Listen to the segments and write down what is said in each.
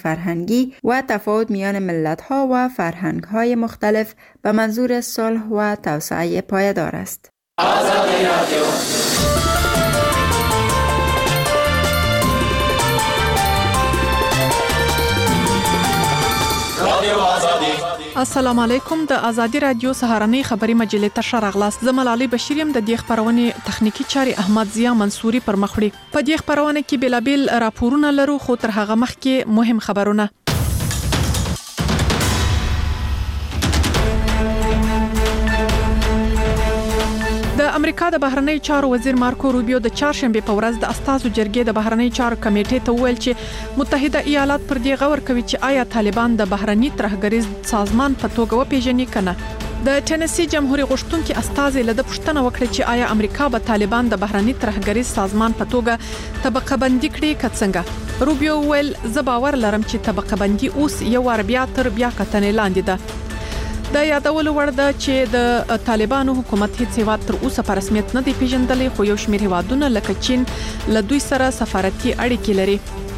فرهنگی و تفاوت میان ملت‌ها و فرهنگ‌های مختلف به منظور صلح و توسعه پایدار است. السلام علیکم. د ازادي رادیو سهارنۍ خبری مجلې ته شراغلاست. زملالي بشیریم د دې خبرونه تخنیکی چاري احمد ضیا منصوري پر مخړي. په دې خبرونه کې بلابل راپورونه لرو، خو تر هغه مخکې مهم خبرونه. د امریکا د بهرنی چارو وزیر مارکو روبیو د چهارشنبه په ورځ د استازو جرګې د بهرنی چارو کمیټې ته وویل چې متحده ایالات پر دې غور کوي چې آیا طالبان د بهرنی ترهګریز سازمان په توګه وپیژني کنه. د ټینسی جمهوریت غوښتونکي استازي له پوښتنه وکړه چې آیا امریکا به طالبان د بهرنی ترهګریز سازمان په توګه طبقه بندي کړي کڅنګه. روبیو ویل زه باور لرم چې طبقه بندي اوس یو ور بیا تر بیا کتنې لاندې ده. د یادولو وړ ده چې د طالبانو حکومت هیڅ هیواد تر اوسه په رسمیت نه دی پیژندلی، خو یو شمېر هیوادونه لکه چین له دوی سره سفارتي اړیکې لري.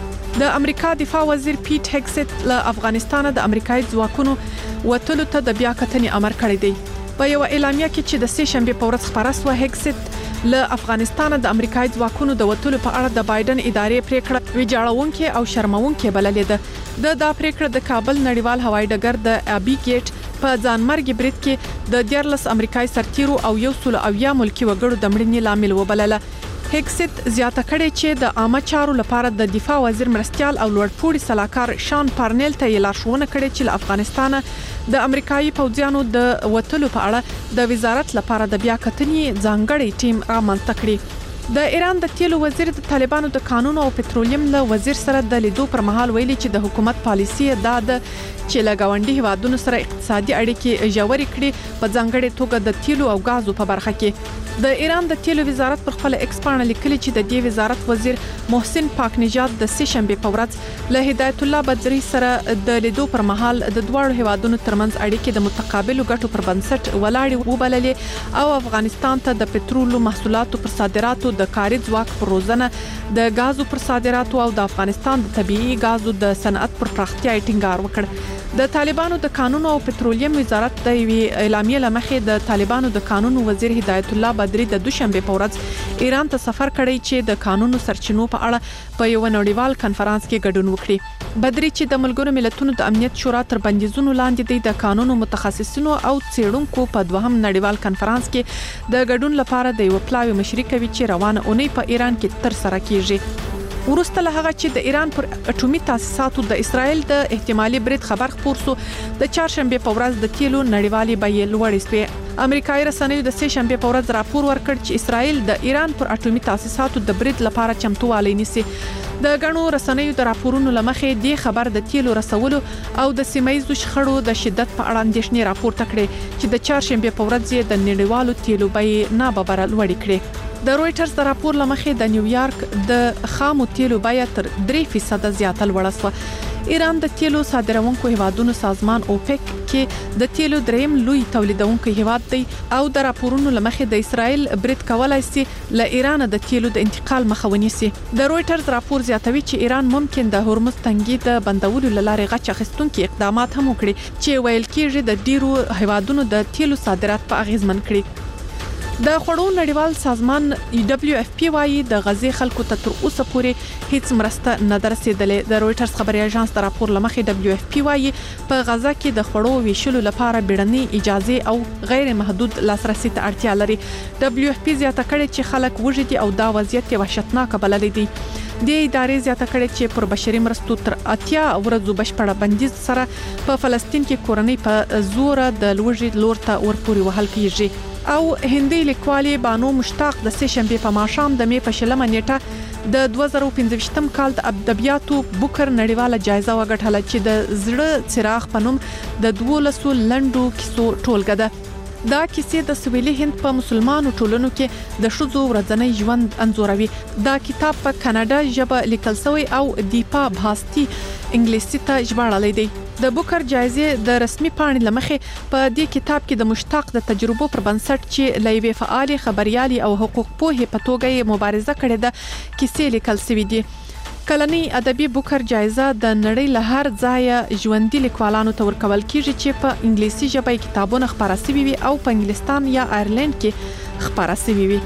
د امریکا دفاع وزیر پیټ هګسټ له افغانستان د امریکایي ځواکونو وټلو ته د بیا کتنې امر کړی دی. په یو اعلامیه کې چې د سه شنبه په ورځ خبره شوه، هګسټ له افغانستان د امریکایي ځواکونو د وټلو په اړه د بایدن ادارې پریکړه ویجاړونکې او شرمونکې بللې ده. د پریکړه د کابل نړیوال هوایي ډګر د ابي ګیټ په ځانمرګي برید کې د 14 امریکایي سرتیرو او 100 ملکی وګړو د مړینې لامل وبلله. هګسټ زیاته کړې چې د عامه چارو لپاره د دفاع وزیر مرستيال او لوړپوړي سلاکار شان پارنیل ته لارښوونه کړې چې له افغانستان د امریکایي پوځیانو د وټلو په اړه د وزارت لپاره د بیا کتنې ځانګړی ټیم رامنځته کړي. د ایران د تیلو وزیر د طالبانو د قانون او پټرولیم له وزیر سره د لیدو پر مهال ویلي چې د حکومت پالیسي دا ده چې له گاونډي هیوادونو سره اقتصادي اړیکې ژورې کړي، په ځانګړي توګه د تیلو او غازو په برخه کې. د ایران د تیلو وزارت پر خپل ایکس پاڼه لیکلي چې د دې وزارت وزیر محسن پاک نژاد د سه شنبه په ورځ له هدایت الله بدری سره د لیدو پر مهال د دوړو هیوادونو ترمنځ اړیکې د متقابل ګټو پر بنسټ ولاړې وبللې او افغانستان ته د پټرولو محصولاتو پر صادراتو د کاري ځواک پر روزنه، د غازو پر صادراتو او د افغانستان د طبيعي غازو د صنعت پر پراختیا ټینګار وکړ. د طالبانو د قانون او پټرولیم وزارت د اعلامیه لمخې د طالبانو د قانون وزیر هدایت الله بدری د دوشنبه په ورځ ایران ته سفر کړی چې د قانونو سرچینو په اړه په یو نړیوال کانفرنس کې ګډون وکړي. بدری چې د ملګرو ملتونو د امنیت شورا تر بندیزونو لاندې د قانونو متخصصینو او څېړونکو په دوهم نړیوال کانفرنس کې د ګډون لپاره د یو پلاوی مشري کوي چې روانه اونۍ په ایران کې تر سره کیږي. ورسته له هغه چې د ایران پر اټومي تاسیساتو د اسرائیل د احتمالي برید خبر خپور شو، د چهارشنبه په ورځ د تیلو نړیوالي بیې لوړې شوې. امریکایي رسنیو د سه شنبه په ورځ راپور ورکړ چې اسرائیل د ایران پر اټومي تاسیساتو د برید لپاره چمتووالی نیسي. د غنو رسنیو د راپورونو لمخې د خبر د تیلو رسولو او د سیمایي شخړو د شدت په اړه اندېښنې راپورته کړې چې د چهارشنبه په ورځ د نړیوالو تیلو بیې ناببره لوړې کړې. د رويټرز د راپور لمخې د نیویارک د خامو تیلو بیه تر 3% زیاته لوړه شوه. ایران د تیلو صادرونکو هیوادونو سازمان اوپک کې د تیلو دریم لوی تولیدونکو هیواد دی او د راپورونو لمخې د اسرائیل برید کولای شي له ایران د تیلو د انتقال مخه ونیسي. د رويټرز راپور زیاتوي چې ایران ممکن د هرمز تنګي د بندولو لپاره غچ اخیستونکو اقدامات هم وکړي چې ویل کېږي د ډیرو هیوادونو د تیلو صادرات په اغیزمن کړي. د خوړو نړیوال سازمان WFP وايي د غزې خلکو ته تر اوسه پورې هیڅ مرسته نه درسیدلې. د رويټرز خبري اژانس د راپور لمخې WFP وايي په غزه کې د خوړو ویشلو لپاره بیړنۍ اجازه او غیر محدود لاسرسي ته اړتیا لري. WFP زیاته کړې چې خلک وژدي او دا وضعیت وحشتناک بللی دی. د ادارې زیاته کړې چې پر بشري مرستو تر 80 ورځو بشپړه بندیز سره په فلسطین کې کورنۍ په زور د لوژې لور ته ورپوري وهل کیږي. او هندي لیکوالي بانو مشتاق د سه شنبه په ماښام د مې په شلمه نیټه د 2015م کال د ادبیاتو بوکر نړیواله جایزه وګټله چې د زړه څراغ په نوم د 12 لنډو کیسو ټولګه ده. دا کیسې د سویلي هند په مسلمانو ټولنو کې د شذو ورځنی ژوند انځوروي. دا کتاب په کاناډا ژبه لیکل شوی او دیپا بھاستی انګلیسي ته ژباړل دی. د بوکر جایزې د رسمي پاڼې لمخې په دې کتاب کې د مشتاق د تجربو پر بنسټ چې لایوي فعال خبريالي او حقوق پوهې په توګه مبارزه کړې ده کیسې لیکل شوې دي. کلنی ادبي بوکر جایزه د نړۍ له هر ځایه ژوندۍ لیکوالانو ته ورکول کیږي چې په انګلیسي ژبه کتابونه خپاره شوي وي او په انګلستان یا آیرلند کې خپاره شوي وي.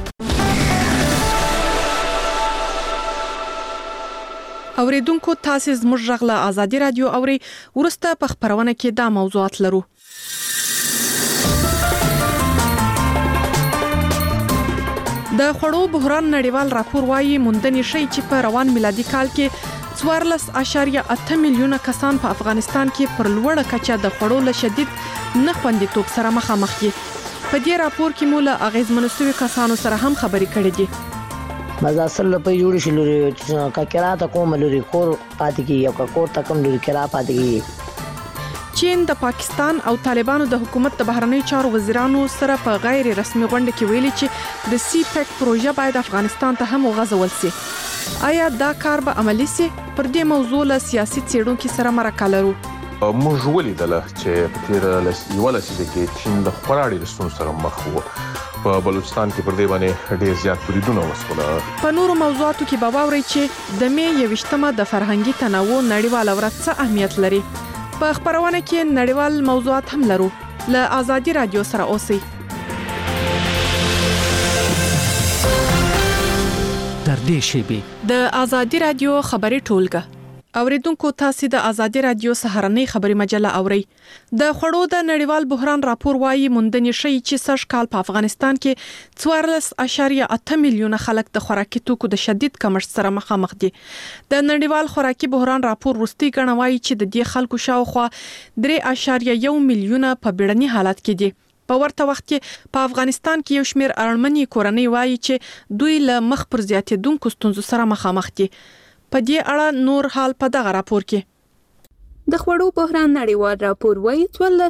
اوریدونکو تاسو زموږ غږ له آزادي رادیو اوري. ورسته په خبرونه کې دا موضوعات لرو. د خوړو بحران نړیوال راپور وايي موندنې شي چې په روان میلادي کال کې 14.8 میلیونه کسان په افغانستان کې پر لوړه کچه د خوړو له شدید نه خوندیتوب سره مخامخ دي. په دې راپور کې موږ له اغیزمنو سوي کسانو سره هم خبرې کړې دي. مزه اصل په جوړ شي لوري کاکراته کوم لوري کور پاتې کی یو کور تکم لوري کرا پاتې کی. چین د پاکستان او طالبانو د حکومت د بهرنی چارو وزیرانو سره په غیر رسمي غونډه کې ویلي چې د سی پیک پروژه باید افغانستان ته هم وغځول شي. آیا دا کار به عملی شي؟ پر دې موضوع له سیاسي څېړونکو سره مرکه لرو. موږ ولیدل چې په تیر لسیزه کې چین د خوراړي رسون سره مخ وو. په بلوچستان کې پر دې باندې ډېر زیات بریدونه وشول. په نورو موضوعاتو کې به واورئ چې د می 21مه د فرهنګي تنوع نړیواله ورځ څه اهمیت لري. په خبرونه کې نړیوال موضوعات هم لرو. له آزادي رادیو سره اوسئ. تر دې شیبې د آزادي رادیو خبري ټولګه. اوریدونکو تاسو د آزادي رادیو سهارنۍ خبري مجله اورئ. د خوړو د نړیوال بحران راپور وايي موندنې شي چې سږ کال په افغانستان کې 14.8 میلیونه خلک د خوراکي توکو د شدید کمښت سره مخامخ دي. د نړیوال خوراکي بحران راپور وروستي ګڼه وايي چې د دې خلکو شاوخوا 3.1 میلیونه په بیړني حالت کې دي. په ورته وخت کې په افغانستان کې یو شمېر اړمنې کورنۍ وايي چې دوی له مخ پر زیاتېدونکو ستونزو سره مخامخ دي. په دې اړه نور حال په دغه راپور کې. د خوړو بحران نړیوال راپور وايي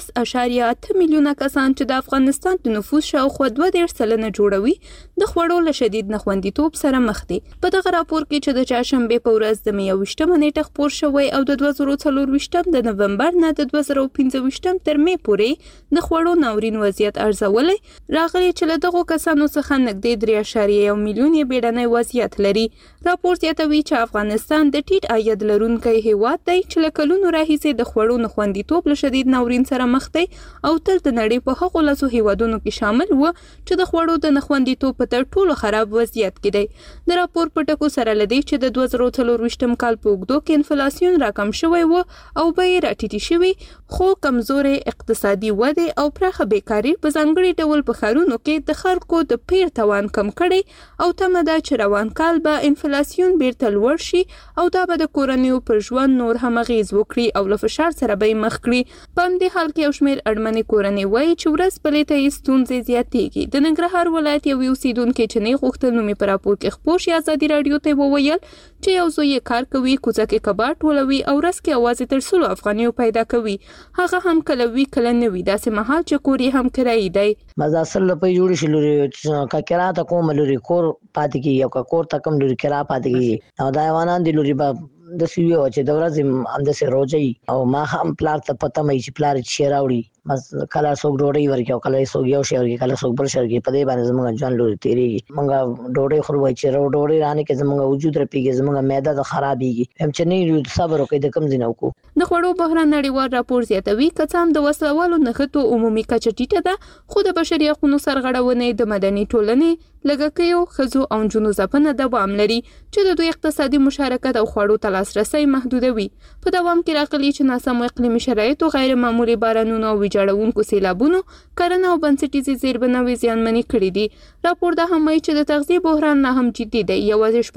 14.8 میلیونه کسان چې د افغانستان د نفوس شاوخوا 2.3% جوړوي د خوړو له شدید نخوندیتوب سره مخ دي. په دغه راپور کې چې د چهارشنبه په ورځ د 21مه نیټه خپور شوی او د 2024 د نومبر نه د 2025 تر می پورې د خوړو ناورین وضعیت ارزولې راغلي چې له دغو کسانو څخه نږدې 3.1 میلیون یې بیړنی وضعیت لري. راپور زیاتوي چې افغانستان د ټیټ عاید لرونکی هیواد دی چې له کلونو راهیسې د خوړو نخوندیتوب له شدید ناورین سره مخ دی او تل د نړۍ په هغو لسو هیوادونو کې شامل و چې د خوړو د نخوندیتوب په تر ټولو خراب وضعیت کې دی. د راپور په ټکو سره لدی چې د 2024 کال په اوږدو کې انفلاسیون راکم شوی و او بیې راټیټې شوې خو کمزورې اقتصادي وده او پراخه بیکاري په ځانګړي ډول په ښارونو کې د خلکو د پیر توان کم کړي او تمه ده چې روان کال به انفلاسیون بیرته لوړ شي او دا به د کورنیو پر ژوند نور هم اغیز وکړي او له فشار سره به مخ کړي. په همدې حال کې یو شمېر اړمنې کورنۍ وایي چې ورځ بلې ته یې ستونزې زیاتېږي. د ننګرهار ولایت یو اوسیدونکی چې نه غوښتل نوم یې په راپور کې خپور شي ازادي رادیو ته وویل چې یو زوی یې کار کوي کوڅه کې کباړ ټولوي او ورځ کې اوازې تر 100 افغانیو پیدا کوي. هغه هم کله وی کله نه وي داسې مهال چې کور یې هم کرایي دی. مزه اصل په جوړ شي لوري کاکراته کوم لوري کور پاتې کی یو کور تکم لوري کرا پاتې کی او دا وانان دي لوري د سیو چې د ورځې هم د سه روزي او ما هم پلار ته پته مې چې پلار چې راوړي بس کله څوک ډوډۍ ورکي او کله څوک یو شی ورکي کله څوک بل شي ورکي په دې باندې زموږ ځان لوري تیری موږ ډوډۍ خورو چې ډوډۍ رانه کې زموږ وجود رپیږي زموږ معده د خرابېږي هم چې نه صبر وکړي د کم زینو کو. د خوړو بحران نړیوال راپور زیاتوي کڅام د وسلوالو نخټو عمومي کچه ټیټه ده خو د بشري حقوقو سرغړونې د مدني ټولنې لګکیو خزو او جنو ځپنه دوام لري چې د دوی اقتصادي مشارکت او خوړو ته لاسرسي محدودوي. په دوام کې راغلي چې ناسم اقلیمي شرایط او غیر معمولي بارانونو او ویجاړونکو سیلابونو کرنه او بنسټیزې زیربناوي زیانمنې کړې دي. راپور دا هم وایي چې د تغذیې بحران نه هم جدي دی. یوازې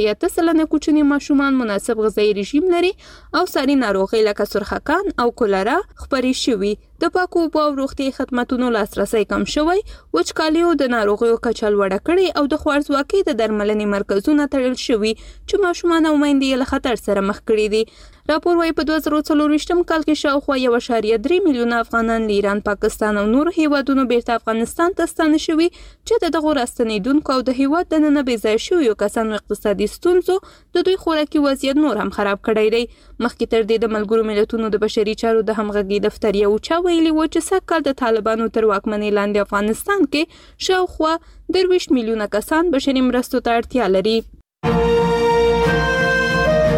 4.8% کوچني ماشومان مناسب غذایي رژیم لري او ساري ناروغۍ لکه سرخکان او کولرا خپرې شوي. د پاکو اوبو او روغتیايي خدماتونو لاسرسي کم شوی، وچکالیو د ناروغیو کچه لوړه کړې او د خوارځواکۍ د درملنې مرکزونه تړل شوي چې ماشومان او میندې له خطر سره مخ کړي دي. راپور وايي په 2024 کال کې شاوخوا 1.3 میلیونه افغانان له ایران، پاکستان او نورو هیوادونو بیرته افغانستان ته ستانه شوي چې دغه راستنیدونکو او د هیواد دننه بې ځای شویو کسانو اقتصادي ستونزو د دوی خوراکي وضعیت نور هم خراب کړی دی. مخکې تر دې د ملګرو ملتونو د بشري چارو د همغږي دفتر یو چا ویلي و چې سږ کال د طالبانو تر واکمنۍ لاندې افغانستان کې شاوخوا 23 میلیونه کسان بشري مرستو ته اړتیا لري.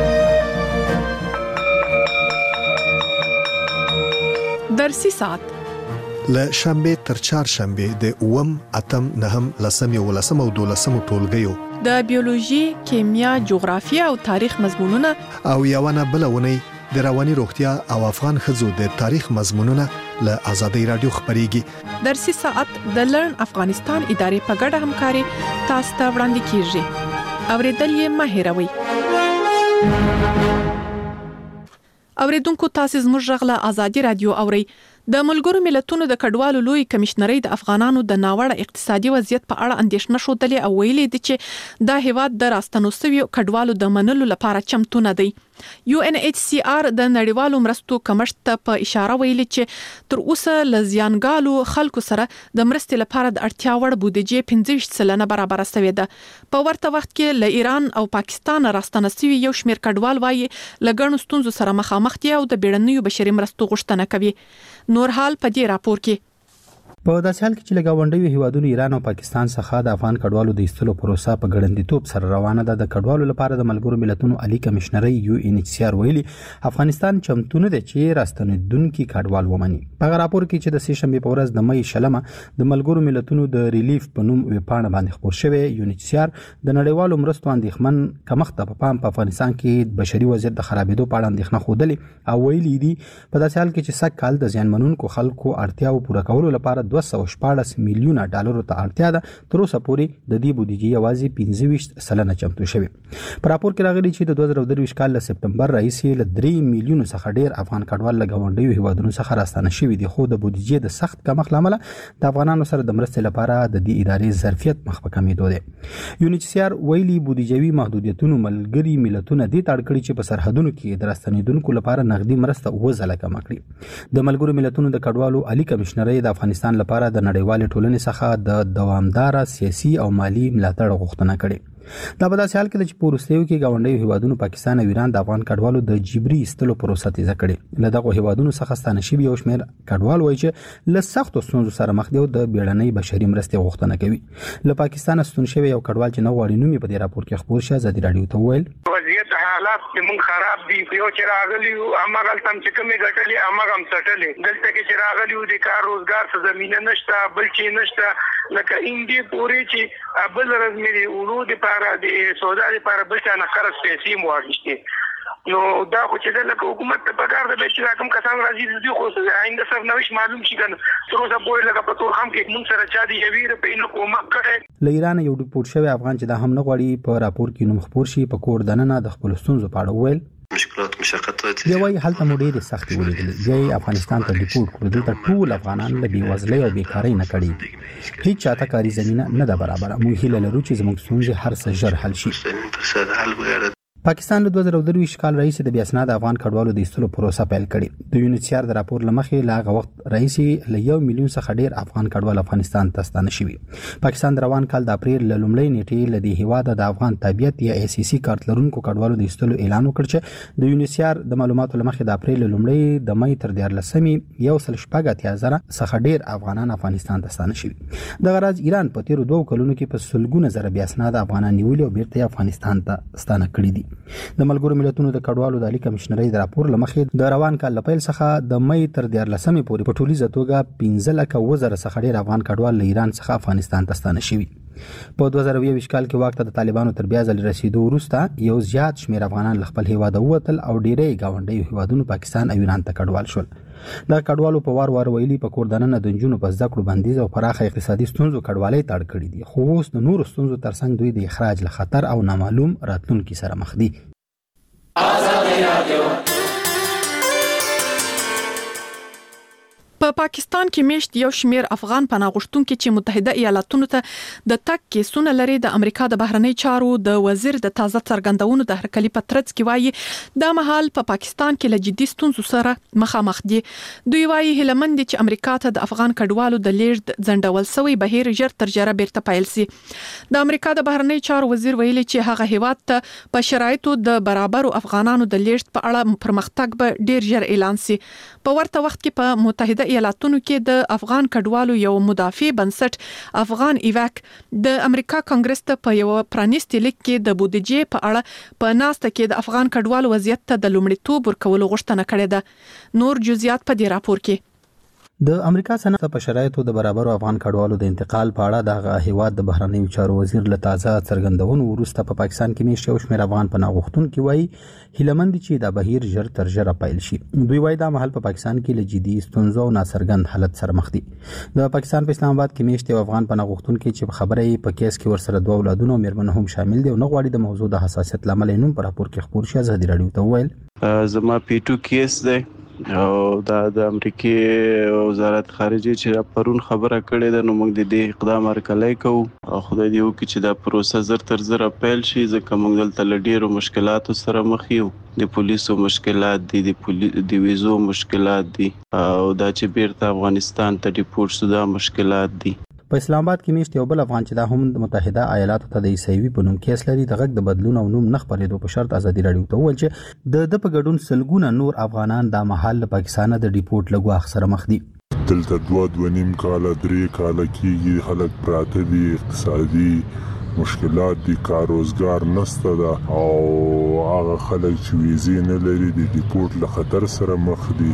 درسي ساعت له شنبه تر چهارشنبه د 8 اتم 9 لسم 11 او 12 ټولګیو د بیولوژي، کیمیا، جغرافیه او تاریخ مضمونونه او یوونه بلونه د رواني روغتیا او افغان خزو د تاریخ مضمونونه له آزادۍ رادیو خبريږي. درسي ساعت د لرن افغانستان ادارې په ګډه همکاري تاسو ته وړاندې کیږي. اوریدل یې مه هېروئ. اوریدونکو تاسو زموږ غږ له آزادۍ رادیو اورئ. د ملګرو ملتونو د کډوالو لوی کمشنري د افغانانو د ناوړه اقتصادي وضعیت په اړه اندېښنه شوتلې او ویلي دي چې دا هیواد د راستنوسوي کډوالو د منلو لپاره چمتو نه دی. UNHCR د نړیوالو مرستو کمښت ته په اشاره ویلي چې تر اوسه ل زیانګالو خلکو سره د مرستې لپاره د اړتیا وړ بودیجه 15% برابر شوې ده. په ورته وخت کې ل ایران او پاکستان راستنوسوي یو شمېر کډوال وایي لګڼو ستونزو سره مخامخ دي او د بیړنیو بشري مرستو غوښتنه کوي. نور حال په دې راپور کې په داسې حال کې چې لګاونډیو هیوادونو ایران او پاکستان څخه د افغان کډوالو د ایستلو پروسه په ګړندیتوب سره روانه ده. د کډوالو لپاره د ملګرو ملتونو عالی کمشنري UNHCR ویلي افغانستان چمتو نه دی چې راستنیدونکو کډوال ومني. په راپور کې چې د سې شنبه په ورځ د مې شلمه د ملګرو ملتونو د ریلیف په نوم ویبپاڼه باندې خبر شوی UNHCR د نړیوالو مرستو اندېښمن کمښت په افغانستان کې بشري وضعیت د خرابېدو په اړه اندېښنه خوده او ویلي دي په داسې حال کې چې سږ کال د زیانمنونکو خلکو اړتیاو پوره کولو لپاره 214 میلیونه ډالرو ته اړتیا ده. تر اوسه پورې د دې بودیجې یوازې 15% چمتو شوی. په راپور کې راغلي چې د 2023 کال له سپتمبر راهیسې له 3 میلیونه څخه ډیر افغان کډوال لګاونډیو هیوادونو څخه راستانه شوي دي. خو د بودیجې د سخت کمښت لامل د افغانانو سره د مرستې لپاره د دې ادارې ظرفیت مخ په کمیدو دی. UNHCR ویلي بودیجوي محدودیتونو ملګري ملتونه دې تاړ کړي چې په سرحدونو کې د راستنیدونکو لپاره نغدي مرسته وځله کم کړي. د ملګرو ملتونو د کډوالو عالی کمشنري د افغانستان لپاره د نړیوال ټولنې څخه د دوامدار سیاسي او مالی ملاتړ غوښتنه کړې. دا په داسې حال کې چې پوروستیو کې گاونډیو هیوادونو پاکستان او ایران د افغان کډوالو د جبري استلو پروسه تیزه کړې. له دغه هیوادونو څخه ستانه شوي یو شمېر کډوال وایي چې له سختو ستونزو سره مخ دي او د بیړنۍ بشري مرستې غوښتنه کوي. له پاکستان ستون شوی یو کډوال چې نو غواړي نومي په دې راپور کې خبر شي آزادۍ رادیو ته ویل وضعیت حالات موږ خراب دي. یو چې راغلی او امغه تم چې کومه غټلې امغه هم سټلې دلته کې چې راغلی او د کار روزګار څه زمينه نشته بل چې نشته لکه اندی پوری چې بل رزمري ورود لپاره د سودا لپاره بل څه نه خرڅ پیسې مواجهه. نو دا خو چې د حکومت په کار د چې کوم کسان راځي دوی خو آینده سره نوښت معلوم شي کنه تر اوسه پورې لکه په تور هم کې موږ سره چا دی یویر په انو کومک کړي. له ایران یو ډیپورټ شوی افغان چې دا هم نه غواړي په راپور کې نوم خبر شي په کور دننه د خپل ستونزو په اړه ویل مشکلات دی وایي هلته مو ډېرې سختۍ ولیدلې. دی افغانستان ته ډیپورټ کړو. دلته ټول افغانان له بېوزلۍ او بیکارۍ نه کړي. هیڅ چاته کاري زمینه نه ده برابره. موږ هیله لرو چې زموږ ستونزې هر څه ژر حل شي. پاکستان له 2023 کال راهیسې د بیا اسناد افغان کډوالو د ایستلو پروسه پیل کړې. د UNHCR د راپور لمخې له هغه وخت راهیسې له 1 میلیون څخه ډیر افغان کډوال افغانستان ته ستانه شوي. پاکستان د روان کال د اپریل له لومړۍ نیټې له دې هیواد د افغان تابعیت یا ACC کارت لرونکو کډوالو د ایستلو اعلان وکړ چې د UNHCR د معلوماتو لمخې د اپریل له لومړۍ د مې تر 14مې 1.8 څخه ډیر افغانان افغانستان ته ستانه شوي. د غرض ایران په تیرو 2 کلونو کې په سلګونه زره بیا اسناد افغانان نیولي او بیرته افغانستان ته ستانه کړي دي. د ملګرو ملتونو د کډوالو د عالی کمشنري د راپور لمخې د روان کال له پیل څخه د مې تر 14مې پورې په ټولیزه توګه 15,000 څخه ډیر افغان کډوال له ایران څخه افغانستان ته ستانه شوي. په 2020 کال کې واک ته د طالبانو تر بیا ځل رسیدو وروسته یو زیات شمېر افغانان له خپل هیواد ووتل او ډیری گاونډیو هیوادونو پاکستان او ایران ته کډوال شول. دا کډوالو په وار ویلي په کور دننه د نجونو په زده کړو بندیز او پراخه اقتصادي ستونزو کډوالۍ تړ کړي دي. خو اوس د نورو ستونزو ترڅنګ دوی د اخراج له خطر او نامعلوم راتلونکي سره مخ دي. آزادۍ رادیو په پاکستان کې میشت یو شمیر افغان پناه غوښتونکي چې متحده ایالاتونو ته د تګ کیسونه لري د امریکا د بهرنی چارو د وزیر د تازه څرګندونو د هرکلی پترڅ کې وایي د مهال په پاکستان کې له جدي ستونزو سره مخامخ دي. دوی وایي هلمند چې امریکا ته د افغان کډوالو د لیږد ځنډول شوی بهیر ژر تر ژره بیرته پیل شي. د امریکا د بهرنی چارو وزیر ویلي چې هغه هیواد ته په شرایطو د برابرو افغانانو د لیږد په اړه پرمختګ به ډیر ژر اعلان شي. په ورته وخت کې په متحده ایالاتونو کې د افغان کډوالو یو مدافع بنسټ افغان ایواک د امریکا کانګرس ته په یو پرانیستي لیک کې د بودیجې په اړه په ناسته کې د افغان کډوالو وضعیت ته د لومړیتوب ورکولو غوښتنه کړې ده. نور جزئیات په دې راپور کې د امریکا صنعت په شرایطو د برابرو افغان کډوالو د انتقال په اړه د هیواد د بهرنیو چارو وزیر له تازه څرګندونو وروسته په پاکستان کې میشته او شمېر افغان پناه غوښتونکي وایي هیلمند چې د بهیر ژر تر ژره پیل شي. دوی وایي دا مهال په پاکستان کې له جدي ستونزو او ناڅرګند حالت سره مخ دي. د پاکستان په اسلام آباد کې میشته افغان پناه غوښتونکي چې په خبره په کیس کې ورسره دوه اولادونه او میرمن هم شامل دي او نه غواړي د موضوع د حساسیت لامل نوم پر راپور کې خبر شي. ازادي رادیو ته وویل زما پی2 کیس دی او د امریکای وزارت خارجه چې پرون خبره کړې ده نو موږ د دې اقدام هرکلی کوو او خدای دې وکړي چې دا پروسه زر تر زر پیل شي ځکه موږ دلته له ډېرو مشکلاتو سره مخ یو. د پولیسو مشکلات دي د ویزو مشکلات دي او دا چې بیرته افغانستان ته ډیپورټ شو دا مشکلات دي. په اسلام آباد کې میشته یو بل افغان چې دا هم د متحده ایالاتو ته د عیسوي په نوم کیس لري د غږ د بدلون او نوم نه خبرېدو په شرط ازادي رادیو ته وویل چې د په ګډون سلګونه نور افغانان د محل له پاکستان د ډیپورټ له ګواښ سره مخ دي. دلته 2.5 کاله 3 کاله کېږي خلک پراته دي اقتصادي مشکلات دي کار روزګار نشته ده او هغه خلک چې ویزې نه لري د ډیپورټ له خطر سره مخ دي.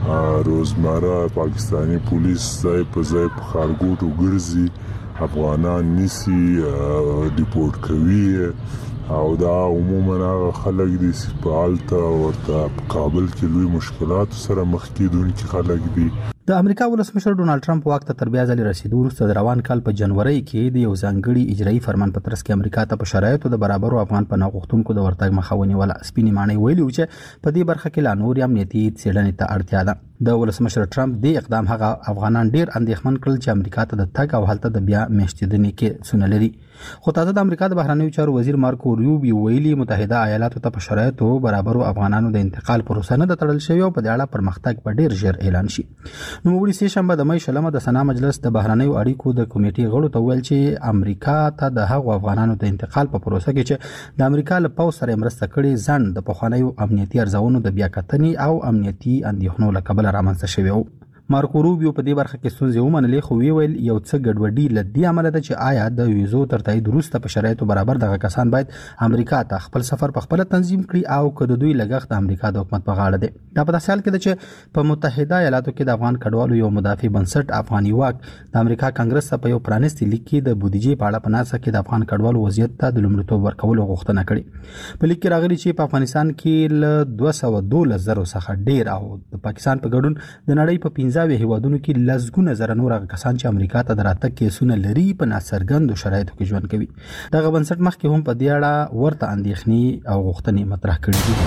روزمره پاکستانی پولیس ځای په ځای په خارګوټو ګرځي افغانان نیسي ډیپورټ کوي او دا عموما هغه خلک دي چې په حالت ورته په کابل کې لوی مشکلات سره مخ کېدونکي خلک دي. د امریکا ولسمشر ډونالد ټرمپ واک ته تر بیا ځلې رسیدو وروسته د روان کال په جنوري کې د یو ځانګړي اجرایي فرمان په ترڅ کې امریکا ته په شرایطو د برابرو افغان پناه غوښتونکو د ورتګ مخه ونیوله. سپینې ماڼۍ ویلي و چې په دې برخه کې لا نور امنیتي څېړنې ته اړتیا ده. د ولسمشر ټرمپ د اقدام هغه افغانان ډیر اندېښمن کړل چې امریکا ته د تګ او هلته د بیا میشتېدنې کې سونه لري. خو تازه د امریکا د بهرنیو چارو وزیر مارکو روبیو ویلي متحده ایالاتو ته په شرایطو برابرو افغانانو د انتقال پروسه نه تړل شوی او په دې اړه پرمختګ په ډیر ژر اعلان شي. نو وړي سه شنبه د مې شلمه د سنا مجلس د بهرنیو اړیکو د کمیټې غړو ته ویل چې امریکا ته د هغو افغانانو د انتقال په پروسه کې چې د امریکا له پوځ سره مرسته کړې ځنډ د پخوانیو امنیتي ارزونو د بیا کتنې او امنیتي اندېښنو له کبله رامنځته شوی و. مارکو روبیو په دې برخه کې ستونزې ومنلې خو ویل یو څه ګډوډي له دې عمله ده چې آیا د ویزو تر تایید وروسته په شرایطو برابر دغه کسان باید امریکا ته خپل سفر په خپل تنظیم کړي او که د دوی لګښت د امریکا د حکومت په غاړه دی. دا په داسې حال کې ده چې په متحده ایالاتو کې د افغان کډوالو یو مدافع بنسټ افغاني واک د امریکا کانګرس ته په یو پرانیستي لیک کې د بودیجې په اړه په ناسا کې د افغان کډوالو وضعیت ته د لومړیتوب ورکولو غوښتنه کړې. په لیک کې راغلي چې په افغانستان کې له 212,000 څخه ډیر او د پاکستان په ګډون د نړۍ په 15 هیوادونو کې لزګونه زره نور کسان چې امریکا ته دراتګ کیسونه لري په ناڅرګندو شرایطو کې ژوند کوي. دغه بنسټ مخکې هم په دې اړه ورته اندېښنې او غوښتنې مطرح کړې دي.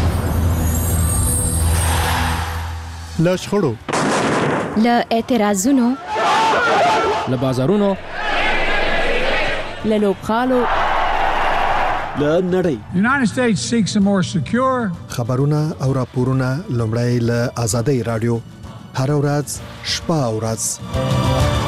له شخړو له اعتراضونو له بازارونو له لوبغالو له نړۍ United States seeks a more secure خبرونه او راپورونه لومړی له آزادۍ رادیو هر ورځ شپه او ورځ.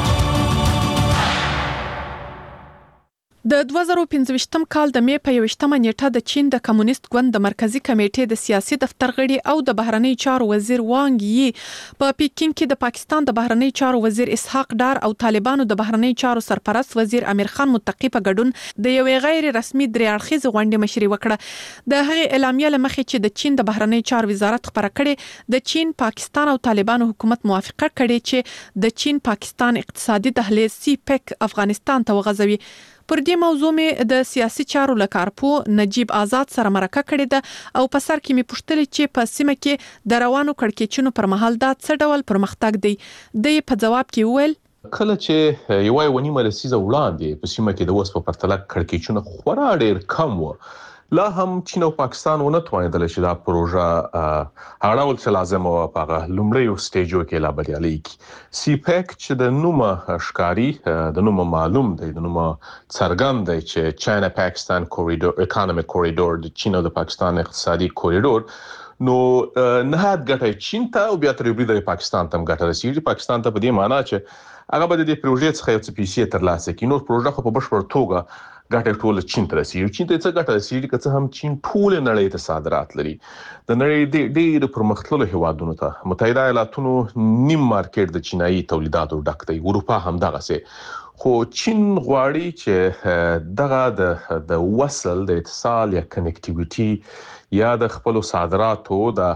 د 2015 کال د مې په 21 نیټه د چین د کمونیست ګوند د مرکزی کمیټې د سیاسي دفتر غړي او د بهرنی چارو وزیر وانګ یي په پیکینګ کې د پاکستان د بهرنی چارو وزیر اسحاق ډار او طالبانو د بهرنی چارو سرپرست وزیر امیر خان متقی په ګډون د یو غیر رسمي درې اړخیز غونډه مشري وکړه. د هغه اعلامیه لمخې چې د چین د بهرنی چارو وزارت خبره کړې د چین پاکستان او طالبانو حکومت موافقه کړې چې د چین پاکستان اقتصادي دهلیز سی پیک افغانستان ته وغځوي. پر دې موضوع مې د سیاسي چارو لکارپو نجیب آزاد سره مرکه کړې ده او په سر کې مې پوښتنه چې په سیمه کې د روانو کړکېچونو پر مهال دا څه ډول پرمختګ دی. د په جواب کې وویل کله چې یو 1.5 لسیزه وړاندې په سیمه کې د اوس په پرتله کړکېچونه خورا ډېر کم و. لا هم چین او پاکستان ونه توانیدل چې دا پروژه هغه ډول چې لازم و په هغه لومړیو سټیجو کې لا بریالي کړي. سی پیک چې د نومه ښکاري د نومه معلوم دی د نومه څرګند دی چې چاینا پاکستان کوریډور اکانومیک کوریډور د چین او د پاکستان اقتصادي کوریډور نو نهایت ګټه چین ته او بیا تر یو د پاکستان ته ګټه رسیږي. پاکستان ته په دې معنی چې هغه به د پروژې څخه یو څه پیسې ترلاسه کړي. نو پروژه خو په بشپړ توګه ګټه ټول چین ته رسیږي. چین ته څه ګټه رسیږي که څه هم چین ټول نړۍ ته صادرات لري. د نړۍ ډېر پرمختللو هیوادونو ته متحده ایالاتونو نیم مارکیټ د چینایي تولیداتو ډک دی. اروپا هم دغه سه. خو چین غواړي چې دغه د وصل د اتصال یا کنیکټیویټي یا د خپل صادراتو د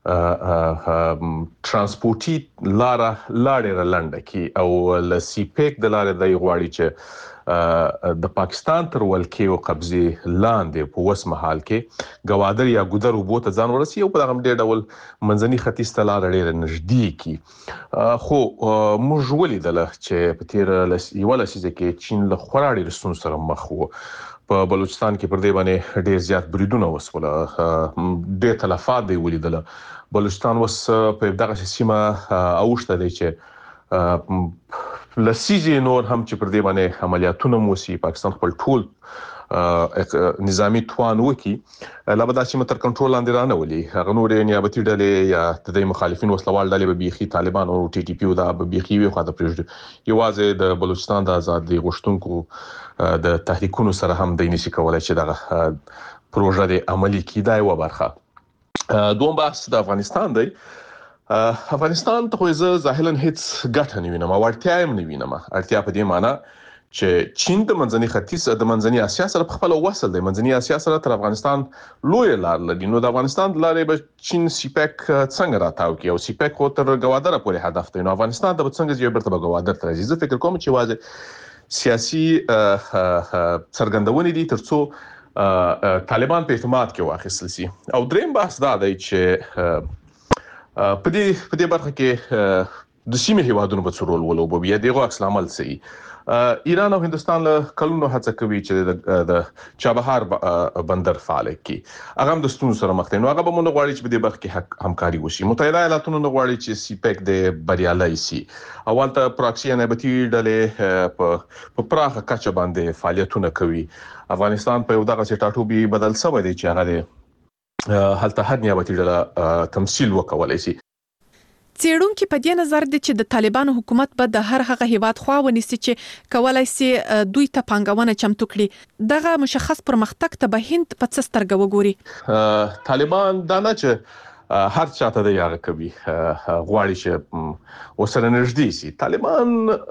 ترانسپورتي لارې لنډه کی او ل سی پیک د لارې د غواړي چې د پاکستان تر ولکې او قبضه لاندې په وس محل کې گوادر یا ګودر وبو ته ځان ورسي او په هغه ډېر ډول منځني ختیځ ته لار ډېر نږدې کی خو موږ ولیدل چې په تیر یو لسیزه کې چین له خورا ډېر ستونزو سره مخ وو په بلوچستان کې پر دې باندې ډېر زیات بریدونه وسول ډېر تلفات دی ولیدل بلوچستان وس په دغه سیمه اوښته دی چې لسیزه نور هم چې پر دې باندې عملیاتونه موسی پاکستان خپل ټول نظامی توان وکي لابد چې متر کنټرول لاندې رانه ولي هغه نور نیابتي ډلې یا د مخالفین وسلوال ډلې به بيخي طالبان او ټي ټي پی او د بيخي وي خو د پرېږدي یوازې د بلوچستان د آزادي غوښتونکو د تحریکونو سره هم د نشي کولای چې دغه پروژه د عملی کیدای و برخه دوم بحث د افغانستان دی افغانستان ته خو ظاهرا هیڅ ګټه نه وینم او اړتیا هم نه وینم اړتیا په دې معنی چې چین د منځني ختیځ د منځني اسیا سره په خپل وصل دی منځني اسیا سره تر افغانستان لوی لار لري نو د افغانستان لارې به چین سیپک څنګه راتاو کی او سیپک خو تر گوادر پورې هدف دی نو افغانستان د څنګه یو برته گوادر تر زه فکر کوم چې واځي سیاسي څرګندونې دي ترڅو طالبان په اعتماد کې واخیستل شي او دریم بحث دا دی چې په دې برخه کې د سیمې هیوادونو په څرول ولوبو بیا دغه عکس العمل سي ایران او هندستان له کلونو هڅه کوي چې د چابهار بندر فعال کړي هغه هم د ستونزو سره مخ دي نو هغه به مونږ غواړي چې په دې برخه کې همکاري وشي متحده ایالاتونو غواړي چې سیپک د بریالي سي اول ته پراکسي نیابتي ډلې په پراخه کچه باندې فعالیتونه کوي افغانستان په یو دغه ټاټوبي بدل شوی دی چې هغه هلته هر نیابتي ډله تمثيل وکولای شي څېړونکو په دې نظر دي چې د طالبانو حکومت به د هر هغه هیواد خوا ونیسي چې کولای شي دوی ته پانګونه چمتو کړي دغه مشخص پرمختګ ته به هند په څه سترګه وګوري طالبان دا نه چې هر چاته د یاره کوي غواړي چې وسره نږدې شي طالبان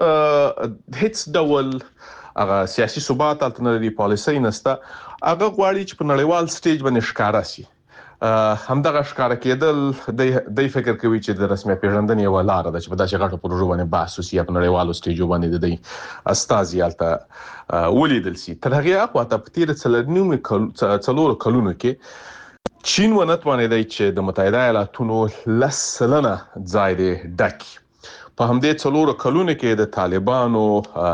هیڅ ډول هغه سیاسي ثبات الټرنیټیو پالیسي نسته هغه غواړي چې په نړیوال سټیج باندې ښکارا شي همدغه ښکارا کېدل د فکر کوي چې د رسمي پیژندنې یو لار ده چې په داسې غټو پروژو باندې بحث وشي په نړیوالو سټیجو باندې د استازي الته ولیدل شي تر هغه وخت په تیر څلور کلونو کې چین ونتوانېدای چې د متحده ایالاتونو لسلنه ځای دی ډک په همدې څلورو کلونو کې د طالبانو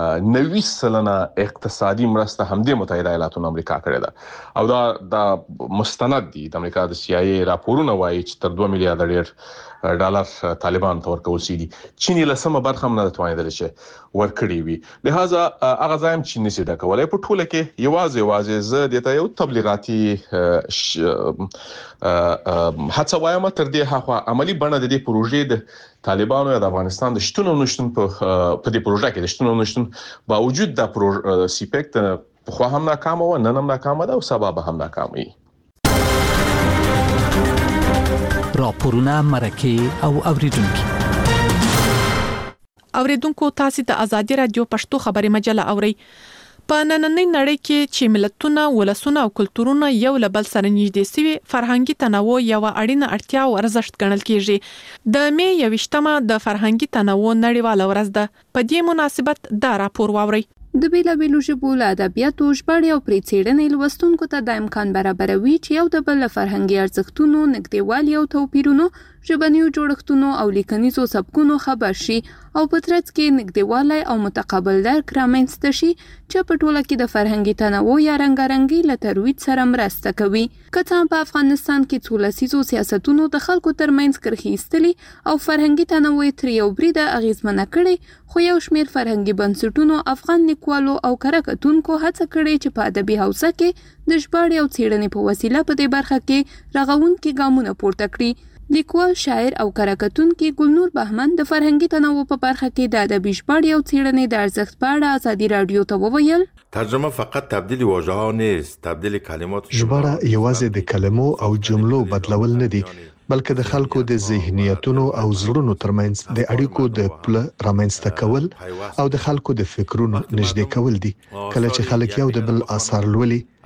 90% اقتصادي مرسته همدې متحده ایالاتونو امریکا کړې ده او دا مستند دي د امریکا د سی آی ای راپورونه وایي چې تر 2 میلیارډ ډالر طالبان ته ورکول شي دي چین له سم برخه هم نه توانیدل شي ورکړي وي لہذا هغه ځایم چین نشي دا کولای په ټوله کې یوازې زه دته یو تبلیغاتي هڅه وایم تر دې هغه عملی بڼه د دې پروژې د طالبانو یا د افغانستان د شتون او نشټون په دې پروژه کې د شتون او نشټون باوجود د سیپک خو هم ناکام و نن هم ناکام ده او سبب هم ناکام وي راپورونه مرکه او اوریدونکو تاسو د ازادي رادیو پښتو خبري مجله اوري په نننۍ نړۍ کې چې ملتونه ولسونه او کلتورونه یو له بل سره نږدې سوي فرهنګي تنوع یو اړینه اړتیا او ارزښت ګڼل کیږي د مې 21مه د فرهنګي تنوع نړیواله ورځ ده په دې مناسبت دا راپور واوري د بیلابیلو ژبو له ادبیاتو ژباړې او پرې څېړنې لوستونکو ته د امکان برابروي چې یو د بل فرهنګي ارزښتونو نږدېوالي او توپیرونو ژبنیو جوړښتونو او لیکنیزو سبکونو خبر شي او په ترڅ کې نږدېوالی او متقابل درک رامنځته شي چې په ټوله کې د فرهنګي تنوع یا رنګارنګۍ له ترویج سره مرسته کوي که څه په افغانستان کې څو لسیزو سیاستونو د خلکو ترمنځ کرښې ایستلې او فرهنګي تنوع تر یو بریده اغیزمنه کړي خو یو شمېر فرهنګي بنسټونو افغان لیکوالو او کره-کتونکو هڅه کړې چې په ادبي حوزه کې د ژباړې او څېړنې په وسیله په دې برخه کې رغونکي ګامونه پورته کړي لیکوال شاعر او کره-کتونکي ګلنور بهمن د فرهنګي تنوع په برخه کې د ادبي ژباړې او څېړنې د ارزښت په اړه ازادي رادیو ته وویل ترجمه فقط تبدیل واژه‌ها نیست تبدیل کلمات ژباړه یوازې د کلمو او جملو بدلول نه دي بلکې د خلکو د ذهنیتونو او زړونو ترمنځ د اړیکو د پل رامنځته کول او د خلکو د فکرونو نږدې کول دي کله چې خلک یو د بل آثار لولي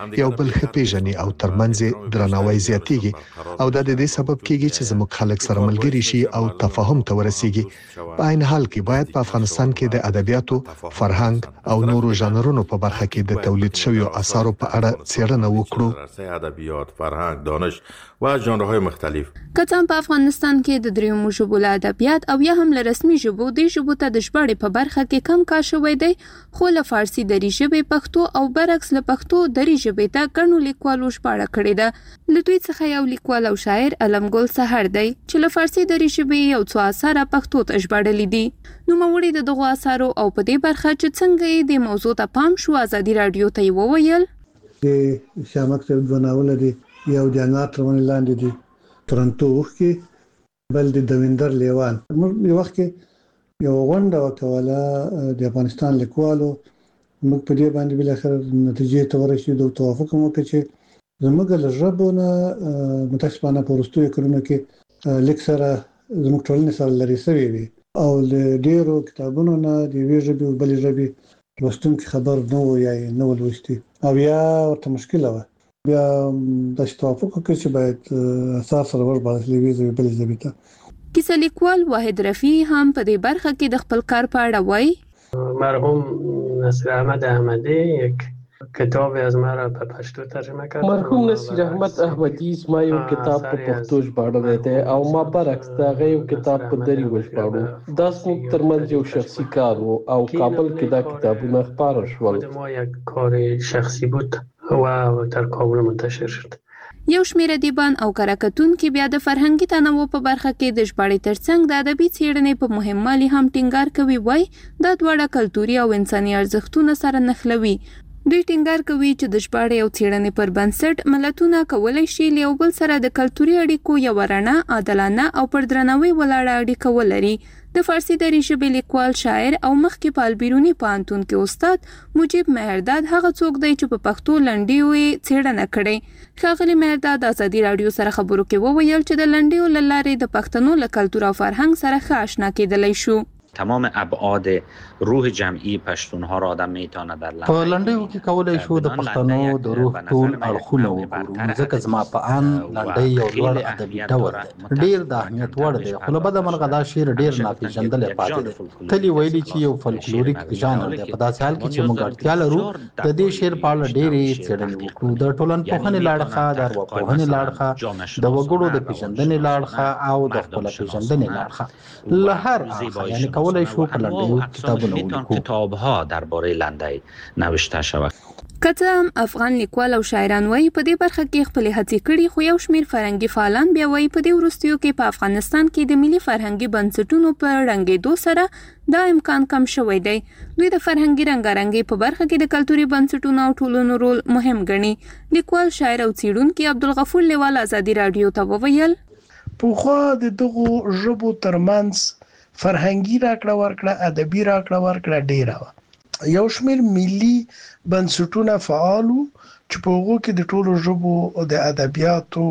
یو بل ښه پیژني او ترمنځ درناوی زیاتیږي او دا د دې سبب کیږي چې زموږ خلک سره ملګري شي او تفاهم ته ورسیږي. په عین حال کې باید په افغانستان کې د ادبیاتو، فرهنګ او نورو ژانرونو په برخه کې د تولید شویو آثارو په اړه څېړنه وکړو. ادبیات، فرهنګ، دانش و ژانرهای مختلف. کله په افغانستان کې د دریمو ژبو له ادبیات او یا هم له رسمي ژبو د ژبو ته د ژباړې په برخه کې کم کار شوی دی، خو له فارسی دری ژبې پښتو او برعکس له پښتو دری ژبې ته ګڼو لیکوالو ژباړه کړې ده. له دوی څخه یو لیکوال او شاعر علمګل سحر دی چې له فارسی دری ژبې یو څو اثار پښتو ته ژباړلي دي. نو موري د دغه اثارو او په دې برخه چې څنګه یې د موضوع ته پام شو ازادي رادیو ته وویل. د شامک تر ځناول دي یو د انار ترمن لاندې دي تورنټو کې بل د دویندر لیوان. یو وخت کې یو غونډه وکوله د افغانستان لیکوالو، موږ په دې باندې بل اخر نتیجې ته ورسېدو او توافق مو وکړ چې زموږ له ژبونه متاسفانه په وروستیو کلونو کې لیک سره زموږ ټولنې سره لري سوي وي او د ډیرو کتابونو نه د وی ژبې او بل ژبې لوستونکي خبر نه و یا نه ولوستي او یا ورته مشکله و. بیا د توافق وکړ چې باید اساس سره ورباندې لوي ژبې بل ژبې ته. کیسه لیکوال واحد رفیع هم په دې برخه کې د خپل کار په اړه وایي. مرحوم نصیر احمد احمدی یک کتاب از ما را په پښتو ترجمه کړ. مرحوم نصیر احمد احمدی ما یو کتاب په پښتو ژباړلی دی او ما برعکس دغه یو کتاب په دری وژباړو. دا زموږ ترمنځ یو شخصي کار و او کابل کې دا کتابونه خپاره شول. ما یک کار شخصي بود و در کابل منتشر شد. یو شمېر ادیبان او کارکتونکي بیا د فرهنګي تنوع په برخه کې د ژباړې ترڅنګ د ادبي څېړنې په مهموالي هم ټینګار کوي. وای دا دواړه کلتوري او انساني ارزښتونه سره نښلوي. دوی ټینګار کوي چې د ژباړې او څېړنې پر بنسټ ملتونه کولی شي له یو بل سره د کلتوري اړیکو یو رڼه، عادلانه او پر درناوي ولاړه اړیکه ولري. د فارسی دری ژبې لیکوال، شاعر او مخکې په البیرونی پوهنتون کې استاد مجیب مهرداد هغه څوک دی چې په پښتو لنډیو یې څېړنه کړې. ښاغلي مهرداد ازادي رادیو سره خبرو کې وویل چې د لنډیو له لارې د پښتنو له کلتور او فرهنګ سره ښه آشنا کېدلی شو. تمام ابعاد روح جمعی پښتونها را آدم میتونه در په لنډیو کې کولای شو د پښتنو د روح ټول اړخونه وګورو. ځکه زما په ان لنډی یو لوړ ادبي ډول دی، ډیر د اهمیت وړ دی، خو له بده مرغه دا شعر ډیر ناپېژندل پاتې دی. تل ویلي چې یو فولکلوریک ژانر دی. په داسې حال کې چې موږ اړتیا لرو د دې شعر په اړه ډېرې څېړنې وکړو، د ټولنپوهنې له اړخه، د ارواپوهنې له اړخه، د وګړو د پېژندنې له اړخه او د خپله پېژندنې له اړخه. له هر اړخه یعنې کولای شو په لنډیو کتابونه ولیکو. کتاب‌ها درباره لنډی نوشته شود. کته هم افغان لیکوال او شاعران وایي په دې برخه کې خپل هڅې کړي، خو یو شمېر فرهنګي فعالان بیا وایي په دې وروستیو کې په افغانستان کې د ملي فرهنګي بنسټونو په ړنګېدو سره دا امکان کم شوی دی. دوی د فرهنګي رنګارنګۍ په برخه کې د کلتوري بنسټونو او ټولنو رول مهم ګڼي. لیکوال، شاعر او څېړونکی عبدالغفور لیوال ازادي رادیو ته وویل. پوخوا د دغو ژبو ترمنځ فرهنګي راکړه ورکړه، ادبي راکړه ورکړه ډیره وه. یو شمېر ملي بنسټونه فعالو چې په هغو کې د ټولو ژبو د ادبیاتو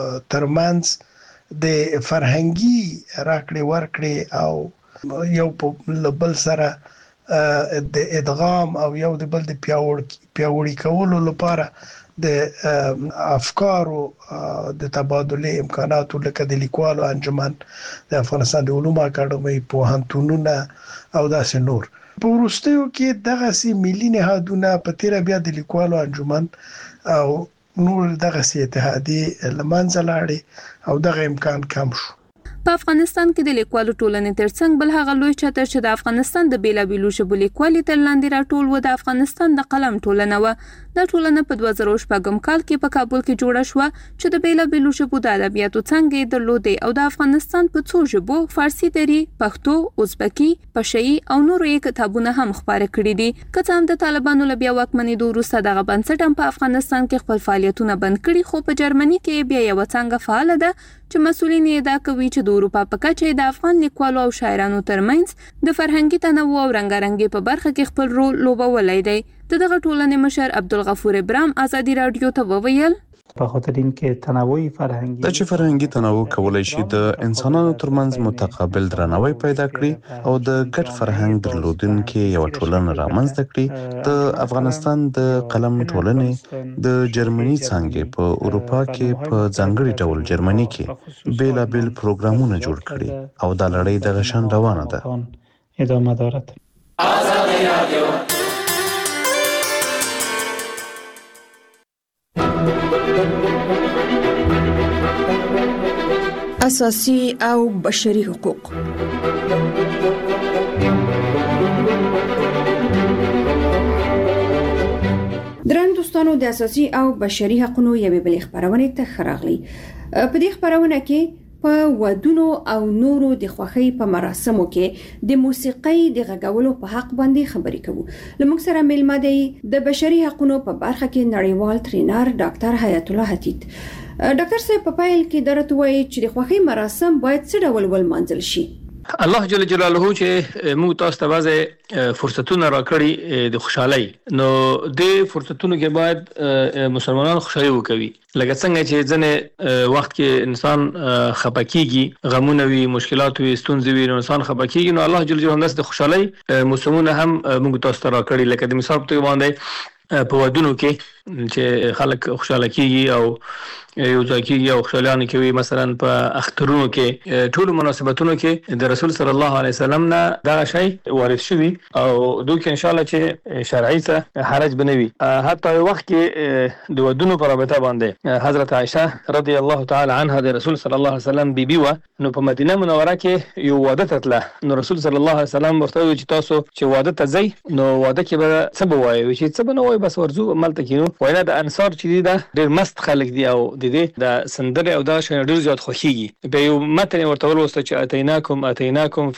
ترمنځ د فرهنګي راکړې ورکړې او یو په بل سره د ادغام او یو د بل د پیاوړي کولو لپاره د افکارو د تبادله امکاناتو لکه د لیکوالو انجمن، د افغانستان د علومو اکاډمۍ، پوهنتونونه او داسې نور. په وروستیو کې دغسې ملي نهادونه په تیره بیا د لیکوالو انجمن او نور دغسې اتحادیې له منځه لاړې او دغه امکان کم شو. په افغانستان کې د لیکوالو ټولنې ترڅنګ بل هغه لوی چتر چې د افغانستان د بیلابیلو ژبو لیکوالي تر لاندې راټول و د افغانستان د قلم ټولنه وه. دا ټولنه په 2006 کال کې په کابل کې جوړه شوه چې د بیلابیلو ژبو د ادبیاتو څانګې یې درلودې او د افغانستان په څو ژبو فارسي دری، پښتو، ازبکي، پشهیي او نورو یې کتابونه هم خپاره کړي دي. که څه هم د طالبانو له بیا واکمنېدو وروسته دغه بنسټ هم په افغانستان کې خپل فعالیتونه بند کړي، خو په جرمني کې بیا یوه څانګه فعاله ده چې مسؤلین یې ادعا کوي چې د اروپا په کچه د افغان لیکوالو او شاعرانو ترمنځ د فرهنګي تنوع او رنګارنګۍ په برخه کې خپل رول لوبولی دی. دغه ټولنې مشر عبدالغفور ابرام ازادي رادیو ته وویل. په خاطرین کې تنوع فرهنګي د چې فرهنګي تنوع کولای شي د انسانانو ترمنځ متقابل درناوی پیدا کړي او د ګډ فرهنګ درلودونکو یو ټولنه رامنځته کړي. د افغانستان د قلم ټولنې د جرمني څنګه په اروپا کې په ځانګړي ډول جرمني کې بیلابل پروګرامونه جوړ کړي او د لړۍ د غشن روانه ده. ادامه دارد. اساسي او بشري حقوق. درن دوستانو د اساسي او بشري حقوقو یوه بل خبرونه ته خراغلي. په دې خبرونه کې په ودونو او نورو د خوښۍ په مراسمو کې د موسیقۍ د غږولو په حق باندې خبرې کوو. لمونږ سره ملما دی د بشري حقوقو په برخه کې نړیوال ټرینر ډاکټر حیات الله حتیت. ډاکټر صاحب په پایل کې درته وایي چې د خوښۍ مراسم باید څه ډول ولمانځل شي؟ الله جل جلاله چې موږ تاسو ته وځي فرصتونه راکړي د خوشحالي، نو د فرصتونو کې باید مسلمانان خوشحالي وکوي. لکه څنګه چې ځنه وخت کې انسان خپکیږي، غمونه وي، مشکلات وي، ستونزې وي، نو انسان خپکیږي، نو الله جل جلاله د خوشحالي موسمونه هم موږ تاسو ته راکړي. لکه د مثال په باندې په ودونو کې چې خلک خوشاله کیږي او یو ځای کیږي او خوشالانه کوي. مثلا په اخترونو کې ټول مناسبتونو کې د رسول صلی الله علیه وسلم نه دا شی وارد شوی او دوی ان شاء الله چې شرعي ته حرج بنوي. حتی وخت کې د ودونو په رابطه باندې حضرت عائشه رضی الله تعالی عنها د رسول صلی الله علیه وسلم بیبي و، نو په مدینه منوره کې یو واده تتله، نو رسول صلی الله علیه وسلم ورته وی چې تاسو چې واده ته ځئ نو واده کې به څه بوایي، چې څه بنوي بس ورزو عمل تکینو. وینا د انصار چې دا ډېر مست خلک دي او د سندره او دا شنه ډېر زیات خوښيږي. به یو متن ورته ولوسته چې اتیناکم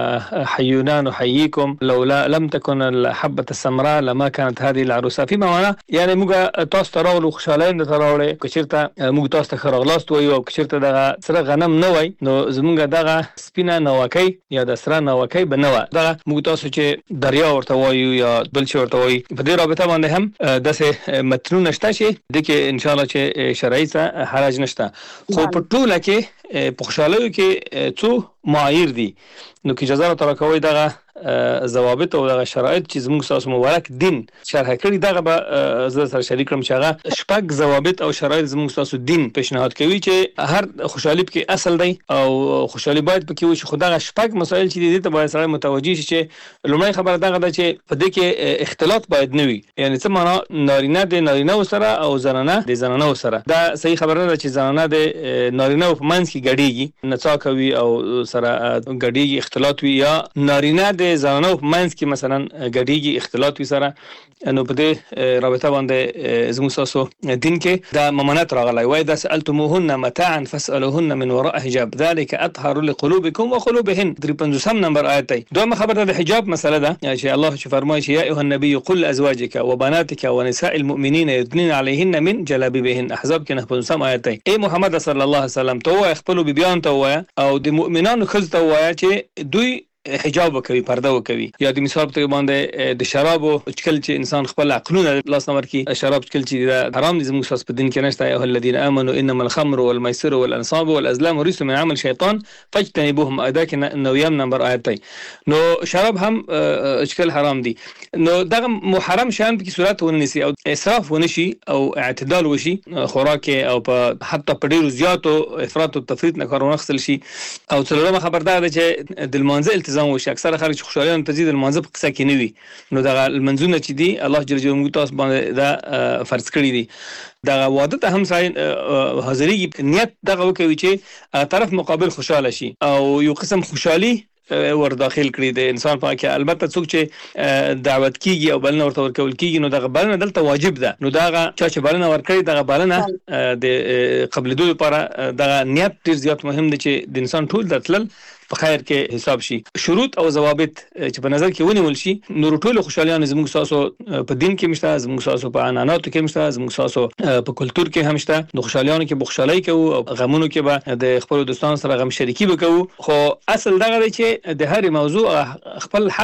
فحيونا نحييكم لولا لم تكن الحبه السمراء لما كانت هذه العروسه. فيما معنى يعني موږ تاسو ته راولو خوشاله نه تراوړې، کچیرته موږ تاسو ته خرغلاست وایو او کچیرته دغه سره غنم نه وای، نو زمونږ دغه سپینه نوکۍ یا د سره نوکۍ بنوه، دغه موږ تاسو چې دریا ورته وایو یا بل څه ورته وایي. په دې رابطه باندې هم داسې متنونه شته چې د کې ان شاء الله چې شرعي ته حرج نشته. خو په ټوله کې په خوشالۍ کې څو معایر دي، نو کې اجازه راته راکوي دغه ضوابط او دغه شرایط چې زموږ تاسو مبارک دین شرح کړی، دغه به زه سره شریک کړم چې هغه شپږ ضوابط او شرایط زموږ تاسو دین پیشنهاد کوي چې هر خوشحالي کې اصل دی او خوشحالي باید پکې وي. خو دغه شپږ مسایل چې دي ته باید سره متوجي شي چې لومړی خبره دغه ده چې په دې کې اختلاط باید نه وي، یعنی څه معنا نارینه د نارینه سره او زنانه د زنانه سره. دا صحیح خبره ده چې زنانه د نارینه په منځ کې ګډيږي، نڅا کوي او سره ګډيږي، اختلاط وي، یا نارینه د زنانو په منځ کې مثلا ګډيږي اختلاط وي سره. نو په دې رابطه باندې زموږ تاسو دین کې دا ممانعت راغلی وای دا سألتموهن متاعا فاسألوهن من وراء حجاب ذلك اطهر لقلوبكم وقلوبهن. 53 نمبر آیت دی. دومره خبره د حجاب مسله ده چې الله چې فرمایي یا ایها النبي قل ازواجك وبناتك ونساء المؤمنین يدنين عليهن من جلابيبهن. احزاب کې 59 آیت دی. ای محمد صلی الله علیه وسلم ته خپل بیبيان ته وای او د مؤمنانو خزه ته وای چې دوی حجاب وکوي، پرده وکوي. یا د مثال په باندې د شراب او چکل چې انسان خپل عقلونه لاس نمبر کې شراب چکل چې حرام دي زموږ په دین کې نشته. ایه الذين امنوا انما الخمر والميسر والانصاب والازلام رجس من عمل شیطان فاجتنبوهم. ادا کې 9 نمبر آیت دی. نو شراب هم چکل حرام دي، نو دغه محرم شان په صورت ونیسي او اسراف ونشي او اعتدال وشي خوراک او په حتی په ډیرو زیاتو افراط او تفریط نه کارونه خپل شي. او څلورمه خبردار ده چې د المنزل وشي. اکثره خلک خوشالیان تزيد المنځ په قصه کې نه وي، نو دغه المنځونه چې دي الله جل جلاله تاسو باندې دا فرض کړی دي. دغه واده ته هم ځای حاضرۍ نیت دغه وکوي چې طرف مقابل خوشاله شي او یو قسم خوشحالي ور داخل کړی د انسان په کې. البته څوک چې دعوت کیږي او بلنه ورته ورکول کیږي نو دغه بلنه دلته واجب ده، نو دغه چې بلنه ورکړي دغه بلنه د قبل دوی لپاره دغه نیت ډیر زیات مهم دی چې د انسان ټول دتل په خیر کې حساب شي. شروط او ضوابط چې په نظر کې ونیول شي نو ټول خوشالیان زموږ تاسو په دین کې مشته، زموږ تاسو په عنعناتو کې مشته، زموږ تاسو په کلچر کې هم شته. نو خوشالیانو کې بخښلای کوو او غمونو کې به د خپل دوستانو سره غم شریکي وکړو. خو اصل دغه دی چې د هر موضوع خپل حق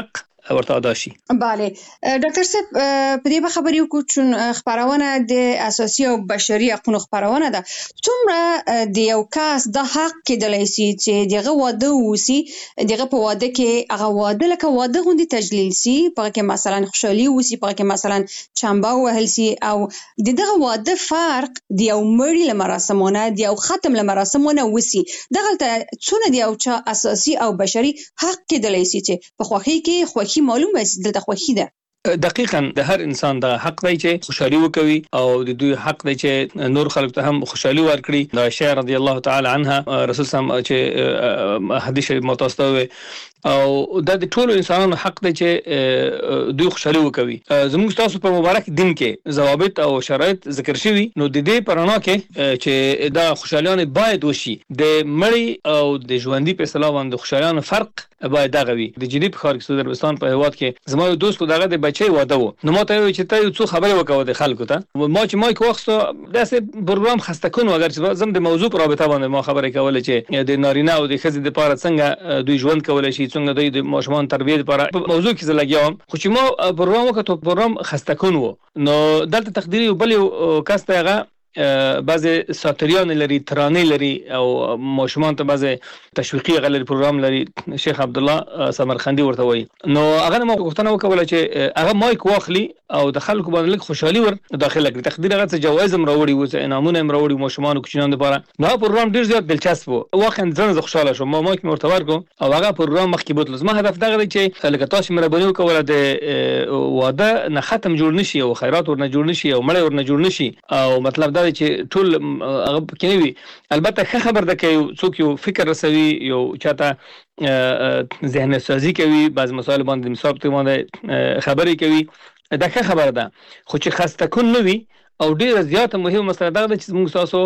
ورته ادا شي. bale ډاکټر صاحب په دې خبرې وکړو چې خبرونه د اساسي او بشري حقوقو خبرونه ده څومره د یو کس د حق کېدلای شي چې دغه واده وسی دغه په واده کې هغه واده لکه واده غوندي تجلیل سي په کې مثلا خوشحالي وسی په کې مثلا چمبا وهل سي او دغه واده فرق د یو مړي لمراسمونه د یو ختم لمراسمونه وسی دغه څونه د یو چا اساسي او بشري حق کېدلای شي چې په خوخي کې خوخي معلومه دي د خوخي ده. دقیقاً د هر انسان د حق دی چې خوشحالي وکوي او د دوی حق دی چې نور خلک ته هم خوشحالي ورکړي. د عائشہ رضی الله تعالی عنها رسول سم چې حدیث شریف متوسطه او د ټولو انسانانو حق دی چې دوی خوشحالي وکوي. زموږ تاسو په مبارک دین کې ضوابط او شرایط ذکر شوي نو د دې پرانا کې چې دا خوشحالیان باید وشي د مړی او د ژوندۍ په اصطلاح باندې خوشحالیان فرق باید دغه وي. د جدي په خارج سعودي عربستان په هواد کې زما یو دوست دغه د بچي واده وو نو ماته وی چې ته یو څه خبره وکاو د خلکو ته ما چې مایک واخستو داسې پروګرام خسته کون اگر چې زم د موضوع پر رابطه باندې ما خبره کوله چې د نارینه او د ښځې لپاره څنګه دوی ژوند کولای شي څنګه دوی د ماشومان تربیه لپاره موضوع کې زلګیام خو چې ما پروګرام وکړو پروګرام خسته کون وو نو دلته تقديري بل کس ته هغه بعضی ساتریان لري ترانه لري او ماشومان ته بعضی تشویقي غلري پروګرام لري شیخ عبد الله سمرخندي ورته وایي نو هغه ما غوښتنه وکوله چې هغه مایک واخلي او د خلکو باندې لږ خوشحالي ور داخله کړي تقدیر هغه څه جوایز هم راوړي او انعامونه هم راوړي ماشومان او کوچنیان لپاره نو پروګرام ډیر زیات دلچسپ وو واقعا ځنه خوشاله شوم ما مایک مرته ورکو او هغه پروګرام مخکې بوتل زما هدف دغه دی چې لکه تاسو مهرباني وکوله د واده نه ختم جوړ نشي او خیرات ورنه جوړ نشي او مړی ورنه جوړ نشي او مطلب دا دی چې ټول هغه کېوي البته ښه خبر ده کې څوک یو فکر رسوي یو چاته ذهن سازي کوي بعض مسائل باندې مثال ته باندې خبرې کوي دا ښه خبره ده خو چې خسته کون نه وي او ډیره زیاته مهمه مسله ده چې موږ تاسو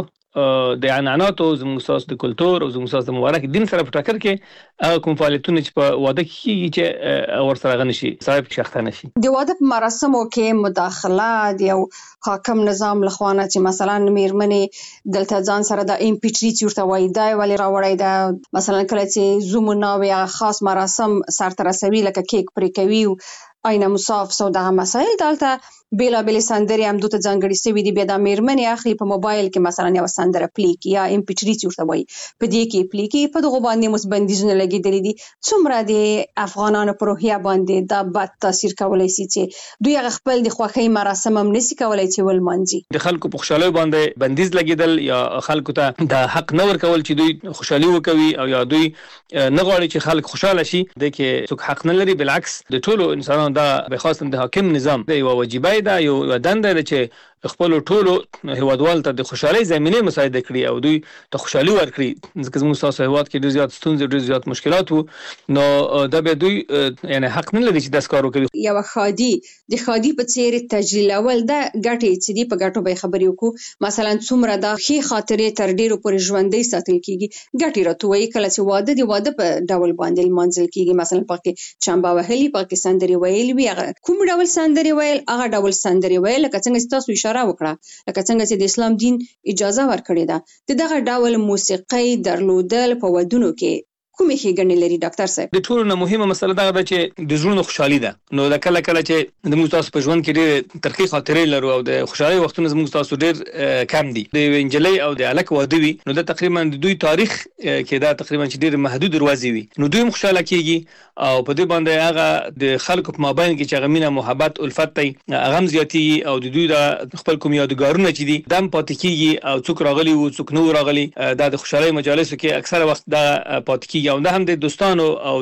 د عنعنات او زموږ تاسو د کلچر او زموږ تاسو د مبارک دین سره په ټکر کې کوم فعالیتونه چې په واده کې چې ور سره غنشي صاحب شخصه نشي د واده په مراسمو کې مداخله د یو حاکم نظام لخوانه چې مثلا میرمنې دلته ځان سره د ام پی 3 چورته وای دا ولی راوړی دا مثلا کله چې زوم نو خاص مراسم سر تر رسوي لکه کیک پرې کوي آینه مصاف سو دغه مسائل دلته بیلا بیل سندري هم دوته ځانګړي سوي دي بیا د میرمنې اخلي په موبایل کې مثلا یو سندره پلیک یا ام پی 3 چورته وای په دې کې پلیک په دغه باندې مسبندیزونه لګیدلې دي څومره د افغانانو په روحیه باندې دا بد تاثیر کولای شي چې دوی خپل د خوخي مراسم هم نسی کولای چې ول مانځي د خلکو په خوشاله باندې بندیز لګیدل یا خلکو ته د حق نور کول چې دوی خوشحالي وکوي او یا دوی نه غواړي چې خلک خوشاله شي د کې څوک حق نه لري بالعکس د ټولو انسانانو دا به خاصه د حاکم نظام دی او واجبای دا یو دنده ده چې خپل ټولو هیوادوال ته د خوشحالي زمينه مساعده کړي او دوی ته خوشحالي ورکړي ځکه موږ تاسو هیواد کې ډیر زیات ستونزې ډیر زیات مشکلات وو نو دا به دوی یعنی حق نه لري چې د اسکارو کوي یو خادي د خادي په څیر تجلیل اول دا ګټي چې دی په ګټو به خبرې وکړو مثلا څومره دا خې خاطرې تر ډیرو پورې ژوندۍ ساتل کیږي ګټي راتوي کله چې واده دی واده په ډول باندې منځل کیږي مثلا پکې چمبا وهلي پکې سندري ویل وی کوم ډول سندري ویل هغه ډول سندري ویل لکه څنګه تاسو اشاره وکړه لکه څنګه چې د اسلام دین اجازه ورکړې ده دغه ډول موسیقي درلودل په ودونو کې کومې ښېګڼې لري ډاکټر صاحب؟ د ټولو نه مهمه مسله دا ده چې د زړونو خوشحالي ده نو د کله کله چې موږ تاسو په ژوند کې ډېر ترخی خاطرې لرو او د خوشحالي وختونه موږ تاسو ډېر کم دي د انجلۍ او د الک واده وي نو د تقریبا د دوی تاریخ کې دا تقریبا چې ډېر محدود دروازې وي نو دوی خوشاله کیږي او په دې باندې هغه د خلکو په مابین کې چې غمینه محبت الفت تی هغه زیاتیږي او د دوی د خپل کوم یادګارونه چې دي دم پاتې کیږي او څوک راغلي او څوک نو راغلي د خوشحالي مجالسو کې اکثره وخت دا پاتې کیږي او دا هم د دوستانو او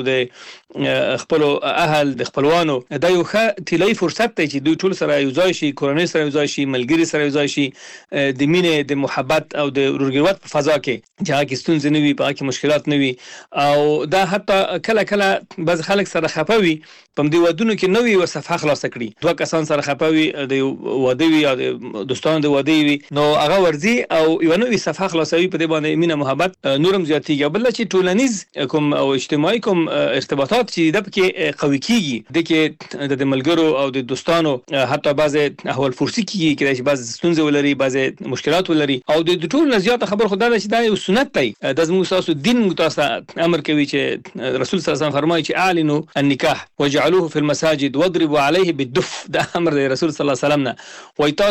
د خپل اهل د خپلوانو دا یو ښه طلایي فرصت دی چې دوی ټول سره یو ځای شي کورنۍ سره یو ځای شي ملګری سره یو ځای شي د مینې د محبت او د ورورګلوت په فضا کې چې هغه ستونزې نه وي په هغه مشکلات نه وي او دا حتی کله کله بعض خلک سره خپوي په دې ودونو کې نوې و صفحه خلاص کړي دوه کسان سره خپوي د واده وي یا د دوستانو د واده وي نو هغه ورزي او یو نوې صفحه خلاصوي په دې باندې مینه محبت نورم زیاتیږي بل چې ټولنیز کوم او اجتماعي کوم ارتباطات چې د پکې قوي کیږي د کې د ملګرو او د دوستانو حتی بعض احوال فرصي کیږي چې بعض ستونزې ولري بعض مشکلات ولري او د ټول زیاته خبر خدای دا چې دا یو سنت دی د زموږ تاسو دین متاسه امر کوي چې رسول صلی الله علیه وسلم فرمایي چې اعلنوا النکاح وجعلوه في المساجد واضربوا عليه بالدف دا امر دی رسول صلی الله علیه وسلم نه وای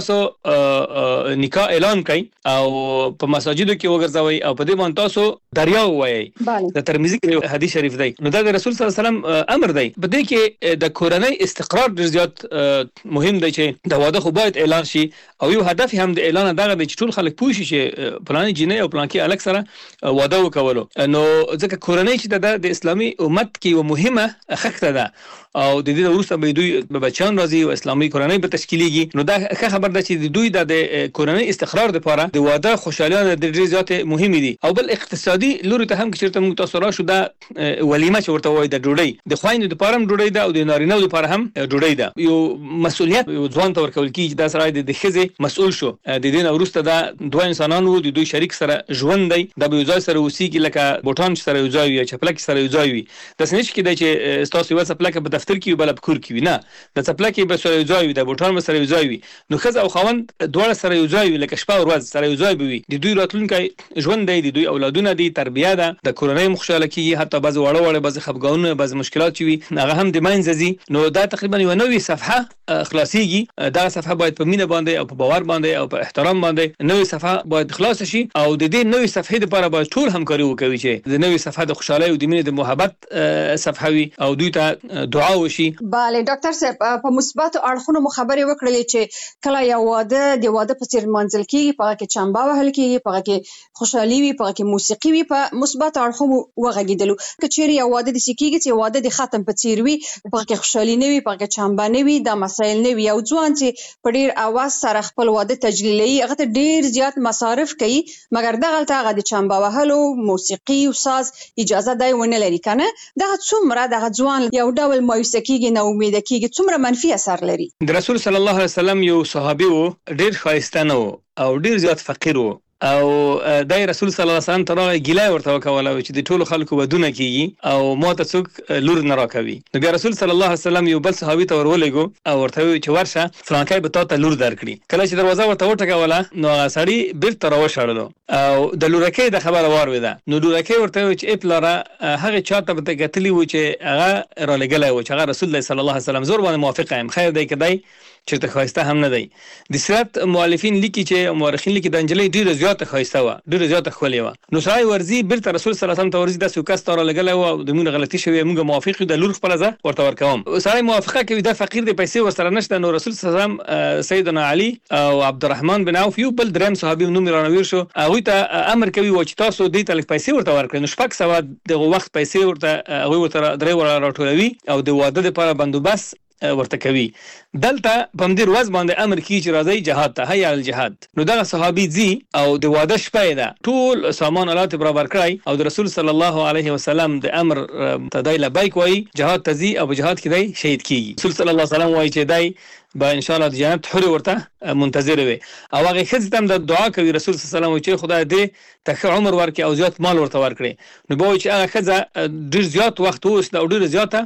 تاسو نکاح اعلان کړئ او په مساجدو کې وګرځوي او په دې باندې تاسو دریا وایي د ترمذی کې حدیث شریف دی نو دا د رسول صلی الله علیه وسلم امر دی په دې کې د کورنۍ استقرار ډیر زیات مهم دی چې د واده خو باید اعلان شي او یو هدف هم د اعلان دغه دی چې ټول خلک پوه شي چې پلان جنې او پلان کې الګ سره واده وکولو نو ځکه کورنۍ چې د اسلامي امت کې یو مهمه خښته ده او د دې وروسته به دوی به بچان راځي او اسلامي کورنۍ به تشکیلېږي نو دا ښه خبر ده چې دوی د کورنۍ استقرار لپاره د واده خوشالیانه د ډیر زیات مهم دي او بل اقتصادي لوري ته هم چې موږ تاسو را شو دا ولیمه چې ورته وایي د ډوډۍ د خوایند لپاره هم ډوډۍ ده او د نارینه لپاره هم ډوډۍ ده یو مسؤلیت یو ځوان ته ورکول کیږي دا سره د ښځې مسؤل شو د دې نه وروسته دا دوه انسانانو د دوی شریک سره ژوند دی د یو ځای سره اوسېږي لکه بوټان سره یو ځای وي چپلک سره یو ځای وي د سنچ کې د چې تاسو یو چپلک په دفتر کې بل په کور کې وي نه د چپلک به سره یو ځای وي د بوټان سره یو ځای وي نو ښځه او خاوند دواړه سره یو ځای وي لکه شپه او ورځ سره یو ځای وي د دوی راتلونکي ژوند دی د دوی اولادونه دي تربیه ده د کورنۍ مخشاله کیږي حتی بعض وړه بعض خفګانونه بعض مشکلات وي هغه هم د منځ نو دا تقریبا یو نوې صفحه خلاصيږي دا صفحه باید په مینه باندې او په باور باندې او په احترام باندې نوې صفحه باید خلاص شي او د دې نوې صفحې لپاره باید ټول همکاري وکړي چې د نوې صفحه د خوشحالۍ او د مینې د محبت صفحه وي او دوی ته دعا وشي bale ډاکټر صاحب په مثبت اړخونو مو خبرې وکړلې چې کله یو واده د واده په څیر منځل کیږي په کې چمبا وهل کیږي په کې خوشحالي وي په کې موسیقي وي په مثبت اړخونو وغږیدلو کچېری یو واده د سکیږي چې واده د ختم په څیر وي په کې خوشحالي نه وي په کې چمبا نه وي دا مسایل نه وي او ځوان چې په ډیر اواز سره خپل واده تجلیلي هغه ته ډیر زیات مصارف کوي مګر دغه هغه د چمبا وهلو موسیقي او ساز اجازه دی ونه لري کنه دا څومره د ځوان یو ډول مایوسه کیږي نه امید کیږي څومره منفي اثر لري د رسول صلی الله علیه وسلم یو صحابي وو ډیر خایستانه وو او ډیر زیات فقیر وو او دای رسول صلی الله علیه وسلم ترغه ګیلای ورته وکوله چې د ټولو خلکو ودونه کیږي او ماته څوک لور نه راکوي نو بیا رسول صلی الله علیه وسلم یو بل صحابي ته ورولېګو او ورته وی چې ورشه فلانکای به تاسو لور درکړي کله چې دروازه ورته وټکوله نو سړی بیرته راوښړلو او د لورکې د خبره وارویده نو لورکې ورته وی چې اپلاره هغه چاته به تګتلی و چې هغه را لګلای و چې هغه رسول الله صلی الله علیه وسلم زور باندې موافقه ام خیر دی کدی چې ته خواسته هم نه دی د سیرت مؤلفین لیکي چې مورخین لیکي د انجلۍ ډیره زیاته خواسته و ډیره زیاته خولې و نو سړی ورزي بیرته رسول صلی الله علیه وسلم ته ورزي د سوکاس تر لګلای و د مونږ غلطي شوی موږ موافق د لور خپل ځه ورته ورکوم سړی موافقه کوي د فقیر د پیسې ورسره نشته نو رسول صلی الله علیه وسلم سیدنا علی او عبدالرحمن بن عوف یو بل دریم صحابي نوم رانویر شو هغه ته امر کوي و چې تاسو دې تل پیسې ورته ورکړئ نو شپږ سو د وخت پیسې ورته هغه ورته درې ور راټولوي او د واده لپاره بندوبست ورته کوي دلته په مدیر وز باندې امر کی چې راځي جهاد ته هيا الجهاد نو دا صحابي زی او د واده شپه ده ټول سامان آلات برابر کړای او د رسول صلی الله علیه وسلم د امر تدای لبیک وای جهاد تزي او جهاد کې دی شهید کیږي رسول صلی الله علیه وسلم وای چې دای با ان شاء الله د جنت حر ورته منتظر وي او هغه خځه تم د دعا کوي رسول صلی الله علیه وسلم چې خدای دې ته عمر ورکړي او زیات مال ورته ورکړي نو به چې هغه خځه ډیر زیات وخت اوس د ډیر زیاته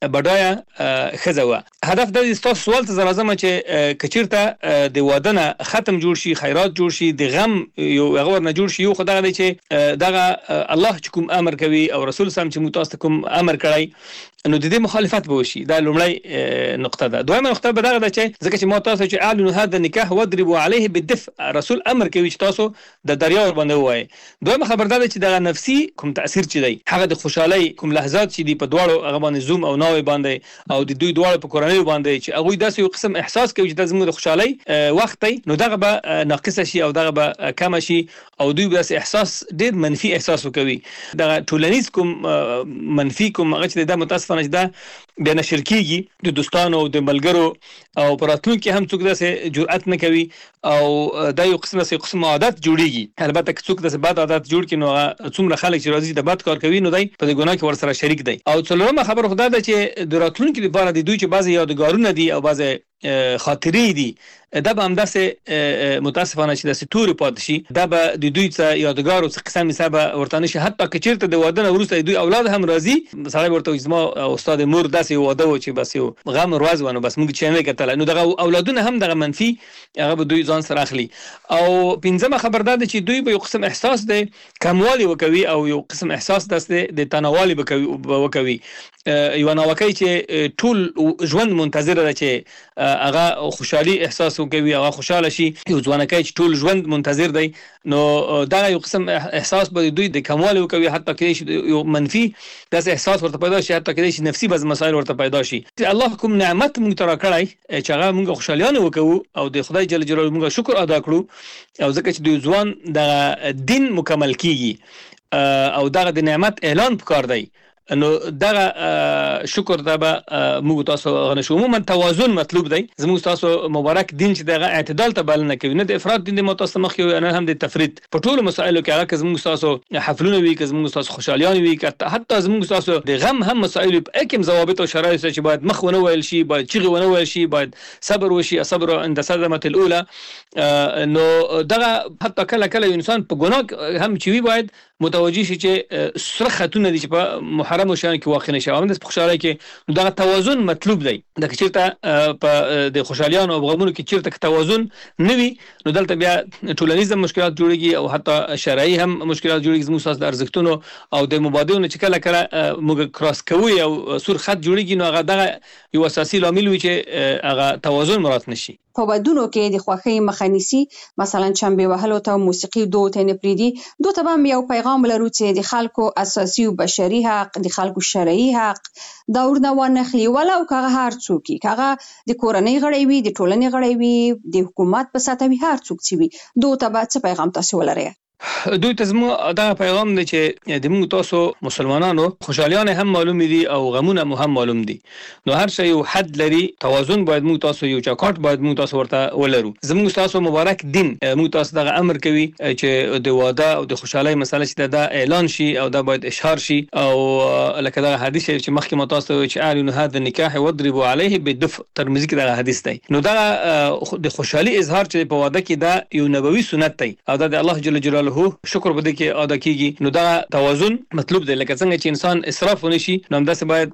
بډایا خزوه هدف د تاسو سوال ته زرازمه چې کچیرته د وادنه ختم جوړ شي خیرات جوړ شي د غم یو غور نه جوړ شي یو خدای دی چې دغه الله چې کوم امر کوي او رسول سم چې متاسف کوم امر کړی نو د دې مخالفت به وشي دا لومړی نقطه ده دویمه نقطه به دغه ده چې ځکه چې ما تاسو چې اعلنوا هذا النکاح واضربوا عليه بالدفء رسول امر کوي چې تاسو د دریا ور باندې وای دویمه خبر ده چې دغه نفسي کوم تاثیر چي دی هغه د خوشحالي کوم لحظات چې دی په دواړو هغه باندې زوم او ناوي باندې او د دوی دواړو په کورنۍ باندې چې هغه داسې یو قسم احساس کوي چې د زموږ د خوشحالي وخت دی نو دغه به ناقص شي او دغه به کم شي او دوی به احساس ډیر منفي احساس وکوي دغه ټولنیز کوم منفي کوم هغه چې د متاسفانه چې دا بیا نشر کیږي د دوستانو او د ملګرو او پراتلون کې هم څوک داسې جرأت نه کوي او دا یو قسم عادت جوړیږي البته که څوک داسې بد عادت جوړ کړي نو څومره خلک چې راځي د بد کار کوي نو دای په ګناه کې ورسره شریک دی او څلورمه خبره خدای ده چې د راتلونکي لپاره د دوی چې بعضی یادګارونه دي او بعضی خاطرې دي دا به همداسې متاسفانه چې داسې تورې پاتې شي دا به د دوی څه یادګار او څه قسم حساب ورته نه شي حتی که چېرته د واده نه وروسته دوی اولاد هم راځي سړی ورته وایي زما استاد مور داسې واده و چې بس یو غم ورځ و نو بس موږ چې یې کتله نو دغه اولادونه هم دغه منفي هغه به دوی ځان سره اخلي او پنځمه خبر دا ده چې دوی به یو قسم احساس دی کموالی وکوي او یو قسم احساس داسې د تنوالي به وکوي یو ناوکۍ چې ټول ژوند منتظره ده چې هغه خوشحالي احساس وکوي هغه خوشاله شي یو ځوانکی چې ټول ژوند منتظر دی نو دا یو قسم احساس به دوی د کموالی وکوي حتی کېدای شي یو منفي داسې احساس ورته پیدا شي حتی کېدای شي نفسي بعض مسایل ورته پیدا شي الله کوم نعمت موږ ته راکړی چې هغه موږ خوشحالیانه وکوو او د خدای جل جلاله موږ شکر ادا کړو او ځکه چې د ځوان د دین مکمل کیږي او دغه د نعمت اعلان پکار دی نو دغه شکر ته به موږ تاسو غنښو عموما توازن مطلوب دی زموږ تاسو مبارک دین چې دغه اعتدال ته بلنه کوي نه د افراط دین د متوسط مخ یو نه هم د تفرید په ټولو مسایلو کې هغه زموږ تاسو حفلونه وي که زموږ تاسو خوشالیان وي که حتی زموږ تاسو د غم هم مسایل په اکم ضوابط او شرایط چې باید مخ ونه ویل شي باید چیغه ونه ویل شي باید صبر وشي صبر عند صدمه الاولى نو دغه حتی کله انسان په ګناه هم چوي باید متوجي شي چې سره خاتون دي چې په محرم شان کې واقع نشي او د خوشاله کې دغه توازن مطلوب دی د چیرته په د خوشالیانو او غمونو کې چیرته توازن نوي نو دلته بیا ټولنیز مشکلات جوړيږي او حتی شرعي هم مشکلات جوړيږي زموږ ساس د ارزښتونو او د مبادلونو چې کله موږ کراس کوي او سور خط جوړيږي نو هغه دغه یو اساسي لامل وي چې هغه توازن مراعات نشي په ودونو کې د خوښۍ مخه نیسي مثلا چمبه وهلو ته موسیقي دوه ته نه پریدي دوه ته هم یو پیغام لرو چې د خلکو اساسي او بشري حق د خلکو شرعي حق دا ورنه ونخلي ولا او هغه هر څوک هغه د کورنۍ غړي وي د ټولنې غړي وي د حکومت په ساته وي هر څوک چې وي دوه ته به څه پیغام تاسو ولرئ دوی ته زموږ دا پیغام دی چې د موږ تاسو مسلمانانو خوشالیان هم معلوم دي او غمونه هم معلوم دي نو هر شی یو حد لري توازن باید موږ تاسو یو چاکاټ باید موږ تاسو ورته ولرو زموږ تاسو مبارک دین موږ تاسو دغه امر کوي چې د واده او د خوشحالي مسله چې دا اعلان شي او دا باید اشهار شي او لکه دا حدیث چې مخکې مو تاسو چې اعلن هذا النکاح وضربوا عليه بالدف ترمذی کې دا حدیث دی نو دا د خوشحالي اظهار چې په واده کې دا یو نبوي سنت دی او دا د الله جل جلاله شکر بده کې ادا کیږي نو دا توازن مطلوب دی لکه څنګه چې انسان اسراف ونشي نو همداسې باید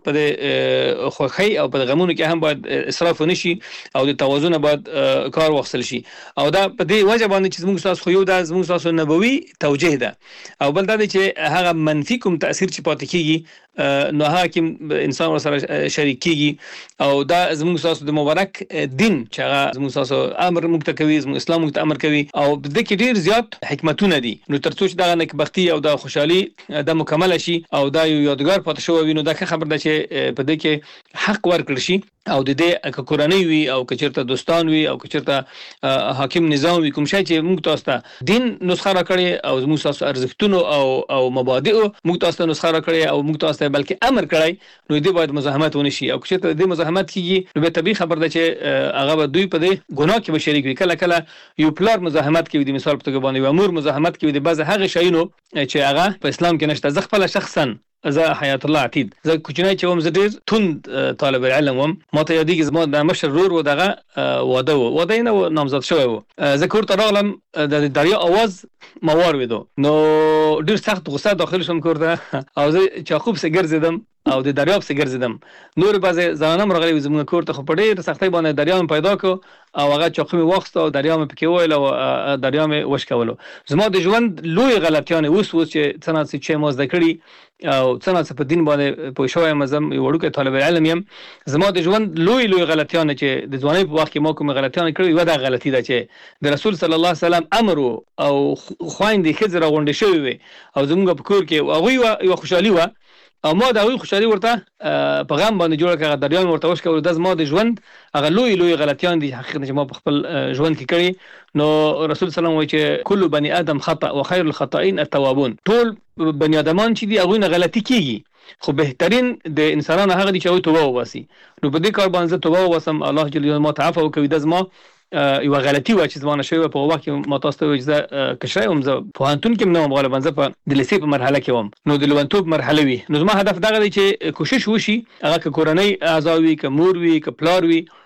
په خوښۍ او په غمونو کې هم باید اسراف ونشي او د توازن باید کار واخیستل شي او دا په دې وجه باندې چې زموږ تاسو خو یو دا زموږ تاسو نبوي توجیه ده او بل دا چې هغه منفي کوم تاثیر چې پاتې کیږي نو حاکم انسان سره شریک کیږي او دا زموږ تاسو د مبارک دین چې هغه زموږ تاسو امر موږ ته کوي زموږ اسلام موږ ته امر کوي او د کې ډیر زیات حکمتونه دي نو ترڅو چې دا نکبختي او دا خوشحالي د مکمل شي او دا یو یادګار پاتې شو وي نو دا خبر ده چې په دې کې حق ورکړ شي او د دې کورنۍ وي او کچرته دوستان وي او کچرته حاکم نظام وي کوم شي چې موږ تاسو ته دین نسخه راکړي او موږ تاسو ارزښتونو او مبادئ موږ تاسو ته نسخه راکړي او موږ تاسو ته بلکې امر کړی نو دې باید مزاحمت ونشي او کچرته دې مزاحمت کیږي نو به طبيعي خبر ده چې هغه به دوی په دې ګناه کې به شریک وي کله یو پلار مزاحمت کوي د مثال په توګه باندې امور مزاحمت کوي د بعض هغه شایونو چې هغه په اسلام کې نشته ځ خپل شخصا زه حیات الله عتید زه کوچنی چې وم زه ډیر تند طالب العلم وم ما ته یادېږي زما د مشر رور و دغه واده نه نامزد شوی و زه کور ته راغلم د دریا اواز ما واورېدو نو ډیر سخت غوسه داخل شوم کور ته او زه چاقوب سره ګرځېدم او د دریاب سره ګرځېدم نور بعضې زنانه هم راغلي زموږ کور ته خو په ډېر سختۍ باندې دریاب مې پیدا کړو او هغه چاقو مې واخیسته او دریاب مې پکې وویل او دریاب مې وشکولو زما د ژوند لوی غلطیانې اوس چې څه نه څه ما زده کړي او څه نه څه په دین باندې پوه شوی یم زه وړوکی طالب العلم یم زما د ژوند لوی غلطیانې چې د ځوانۍ په وخت کې ما کومې غلطیانې کړې یوه دا غلطي ده چې د رسول صلی الله علیه وسلم امر او خویندې ښځې راغونډې شوې وې او زموږ په کور کې هغوی یوه خوشحالي وه او ما د هغوی خوشحالي ورته په غم باندې جوړه کړه دریان ورته وشکولو دا زما د ژوند هغه لوی غلطیان دي حقیقت چې ما په خپل ژوند کې کړي نو رسول صلی الله علیه وسلم وایي چې کل بني آدم خطأ وخير الخطائين التوابون ټول بني آدمان چې دي هغوی نه غلطي کیږي خو بهترین د انسانانو هغه دي چې هغوی توبه وباسي نو په دې کار باندې زه توبه وباسم الله جل جلاله ما ته عفو وکړي دا زما یوه غلطي وه چې زما نه شوې وه په وخت کې ما تاسو ته وایي چې زه کشری وم زه پوهنتون کې هم نه وم غالبا زه په د لیسې په مرحله کې وم نو د لومړیتوب مرحله وي نو زما هدف دغه دی چې کوشش وشي هغه که کورنۍ اعضا وي که مور وي که پلار وي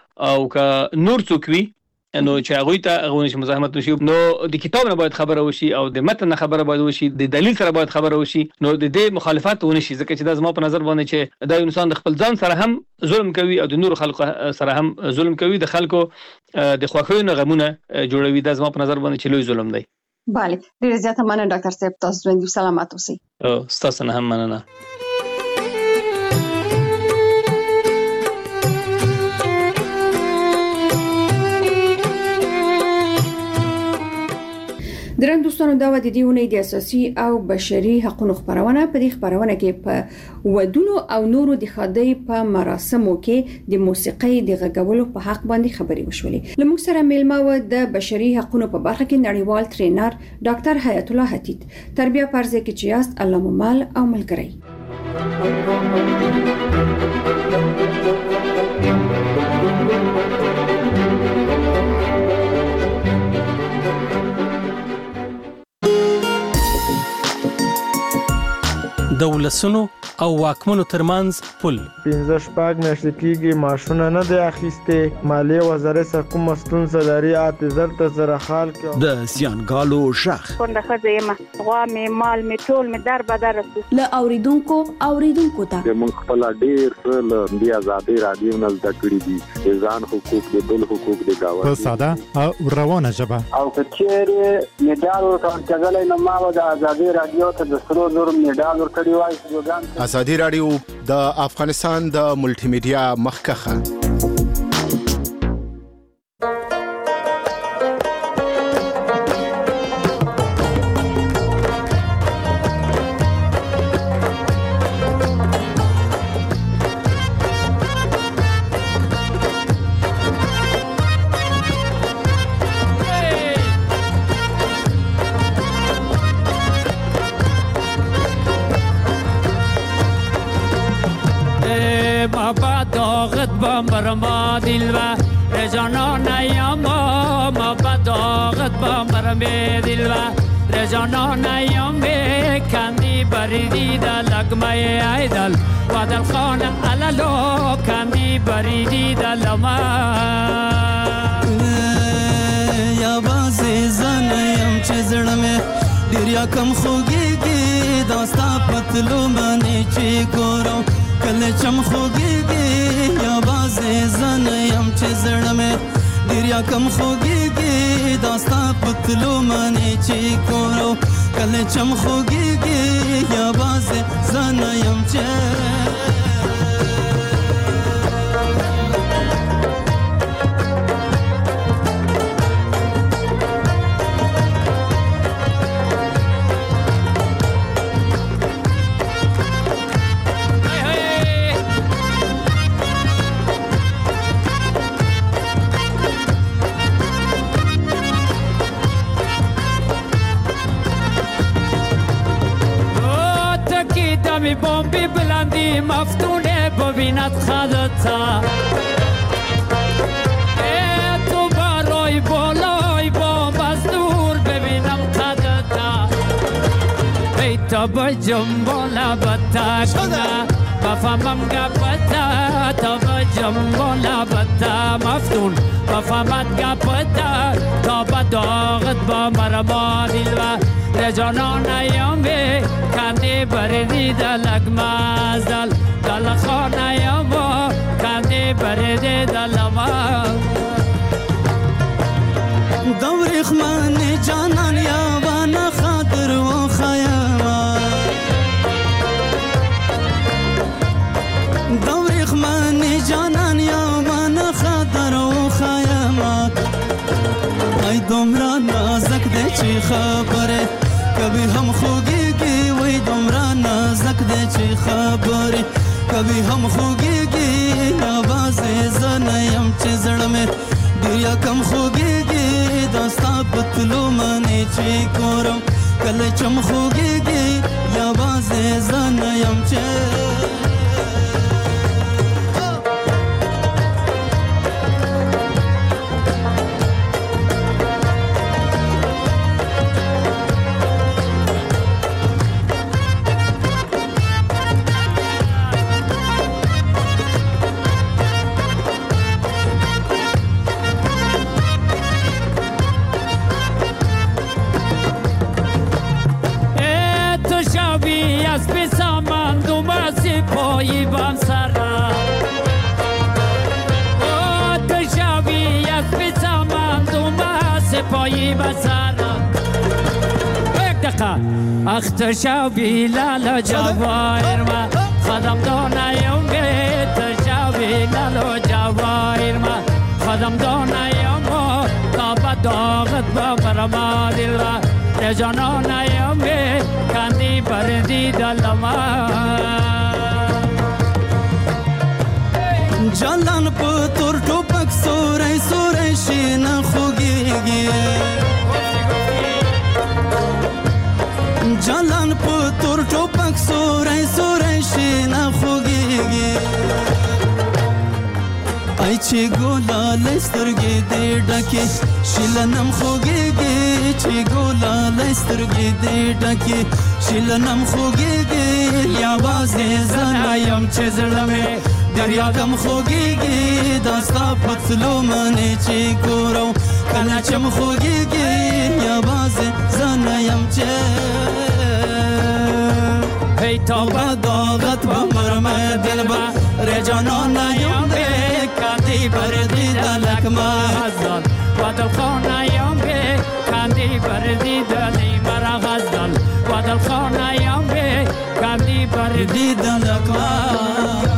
او که نور څوک وي نو چې هغه ته هغه نشي مزاحمت وشي نو د کتاب نه باید خبره وشي او د متن نه خبره باید وشي د دلیل سره باید خبره وشي نو د دې مخالفت ونشي ځکه چې دا زما په نظر باندې چې دا انسان د خپل ځان سره هم ظلم کوي او د نور خلکو سره هم ظلم کوي د خلکو د خوښیو نه غمونه جوړوي دا زما په نظر باندې چې لوی ظلم دی. bale ډیر زیاته مننه ډاکټر صاحب تاسو ژوندۍ سلامات اوسئ. تاسو نه هم مننه. درن دوستانو دا د دیونه د اساسي او بشري حقوقو خبرونه په دې خبرونه کې په ودونو او نورو د خدای په مراسمو کې د موسیقي د غږولو په حق باندې خبري وشولې. لمو سره میلمه و د بشري حقوقو په برخه کې نړیوال ټرینر ډاکټر حیات الله حتیت تربیه پرځه کې چیاست الله ممال او ملګری. د ولسونو او واکمنو ترمنځ پل 15 شپږ میاشتې کېږي معاشونه نه دی اخیسته مالیه وزارت سره کوم ستونزه لري اته ته سره حال کې د سیانګالو شخ څنګه خزه غوا می مال می ټول می در بدر ل اوریدونکو ته موږ خپل ډیر له بیا آزادي رادیو نه زده کړی دي ځان حقوق د بل حقوق د گاوه په ساده او روانه ژبه او کچېره میډال ورکړل کېږي نو ما د آزادي رادیو ته د سرو زر میډال ورکړی وای ازادي رادیو د افغانستان د ملټي میډیا مخکخه برما دلوا رجانان یاما ما بداغت با مرمه دلوا رجانان یاما کندی بریدی د لګمه ایدل ودل خان علالو کندی بریدی د لما یا باز زن یم چې زړه مې ډیر یا کم خوږیږي داستا پتلو باندې چې ګورم کله چم خوږیږي یا باز زن یم چې زړه مې ډیر یا کم خوږیږي داستا پتلو باندې چې ګورم کله چم خوږیږي یا باز زن یم چې می بمبی بلندی مفتونه ببیند خدتا تو برای بالای بام از دور ببینم خدتا ای تا با جنبالا بتا کنه بفهمم گپتا تا با جنبالا بتا مفتون بفهمت گپتا تا با داغت با مرما دلوا رجانان ایامی کندی بریدی د لګمازل دل خانه یما کندی بریدی د لما دوري خمان جانان یا وانا خاطر و خیاما دوري خمان جانان یا وانا خاطر و خیاما ای دومره نازک دی چې خبره کبھی हम خوگیگی وی دمرا نازک دے چی خبری کبھی हम خوگیگی آواز زنیم چی زڑ میں دیا کم خوگیگی داستا پتلو منی چی کورم کل چم خوگیگی آواز زنیم چی اختشا بلال جواهر ما خدم دانایم اختشا بلال جواهر ما خدم دانایم کعبه داغت با برما دل را رجانانایم کاندی بردی دلما جلان په تور ټوپک سورای سورای شین خوږیږي جلان په تور ټوپک سورای سورای شین خوږیږي ای چې ګولا لسترګې دې ډکه شلنم خوږیږي چې ګولا لسترګې دې ډکه شلنم خوږیږي یا بازه زنایم چې زړمه دریا کم خوږیږي داستا پتلو منې چې ګورو کله چې م خوږیږي یا بازه زنایم چې هی توبه داغت با مرمه دل با رجانانایم به کاندی بردی دلک مازدان و دلخانایم به کاندی بردی دلی مرا غزدان و دلخانایم به کاندی بردی دلک مازدان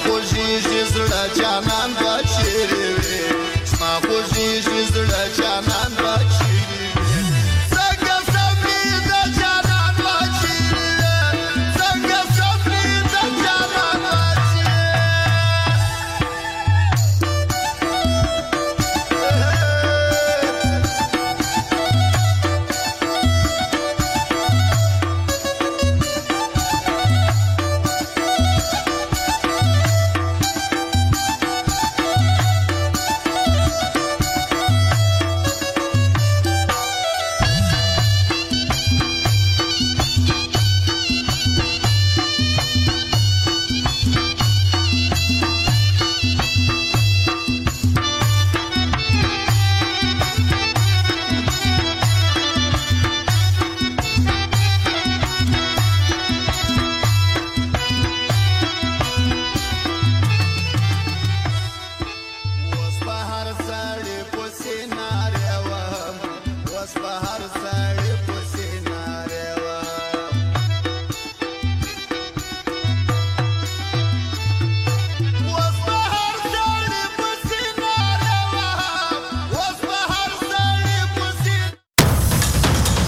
خوږیږي زړه جانان به چیرې وي زما خوږیږي زړه جانان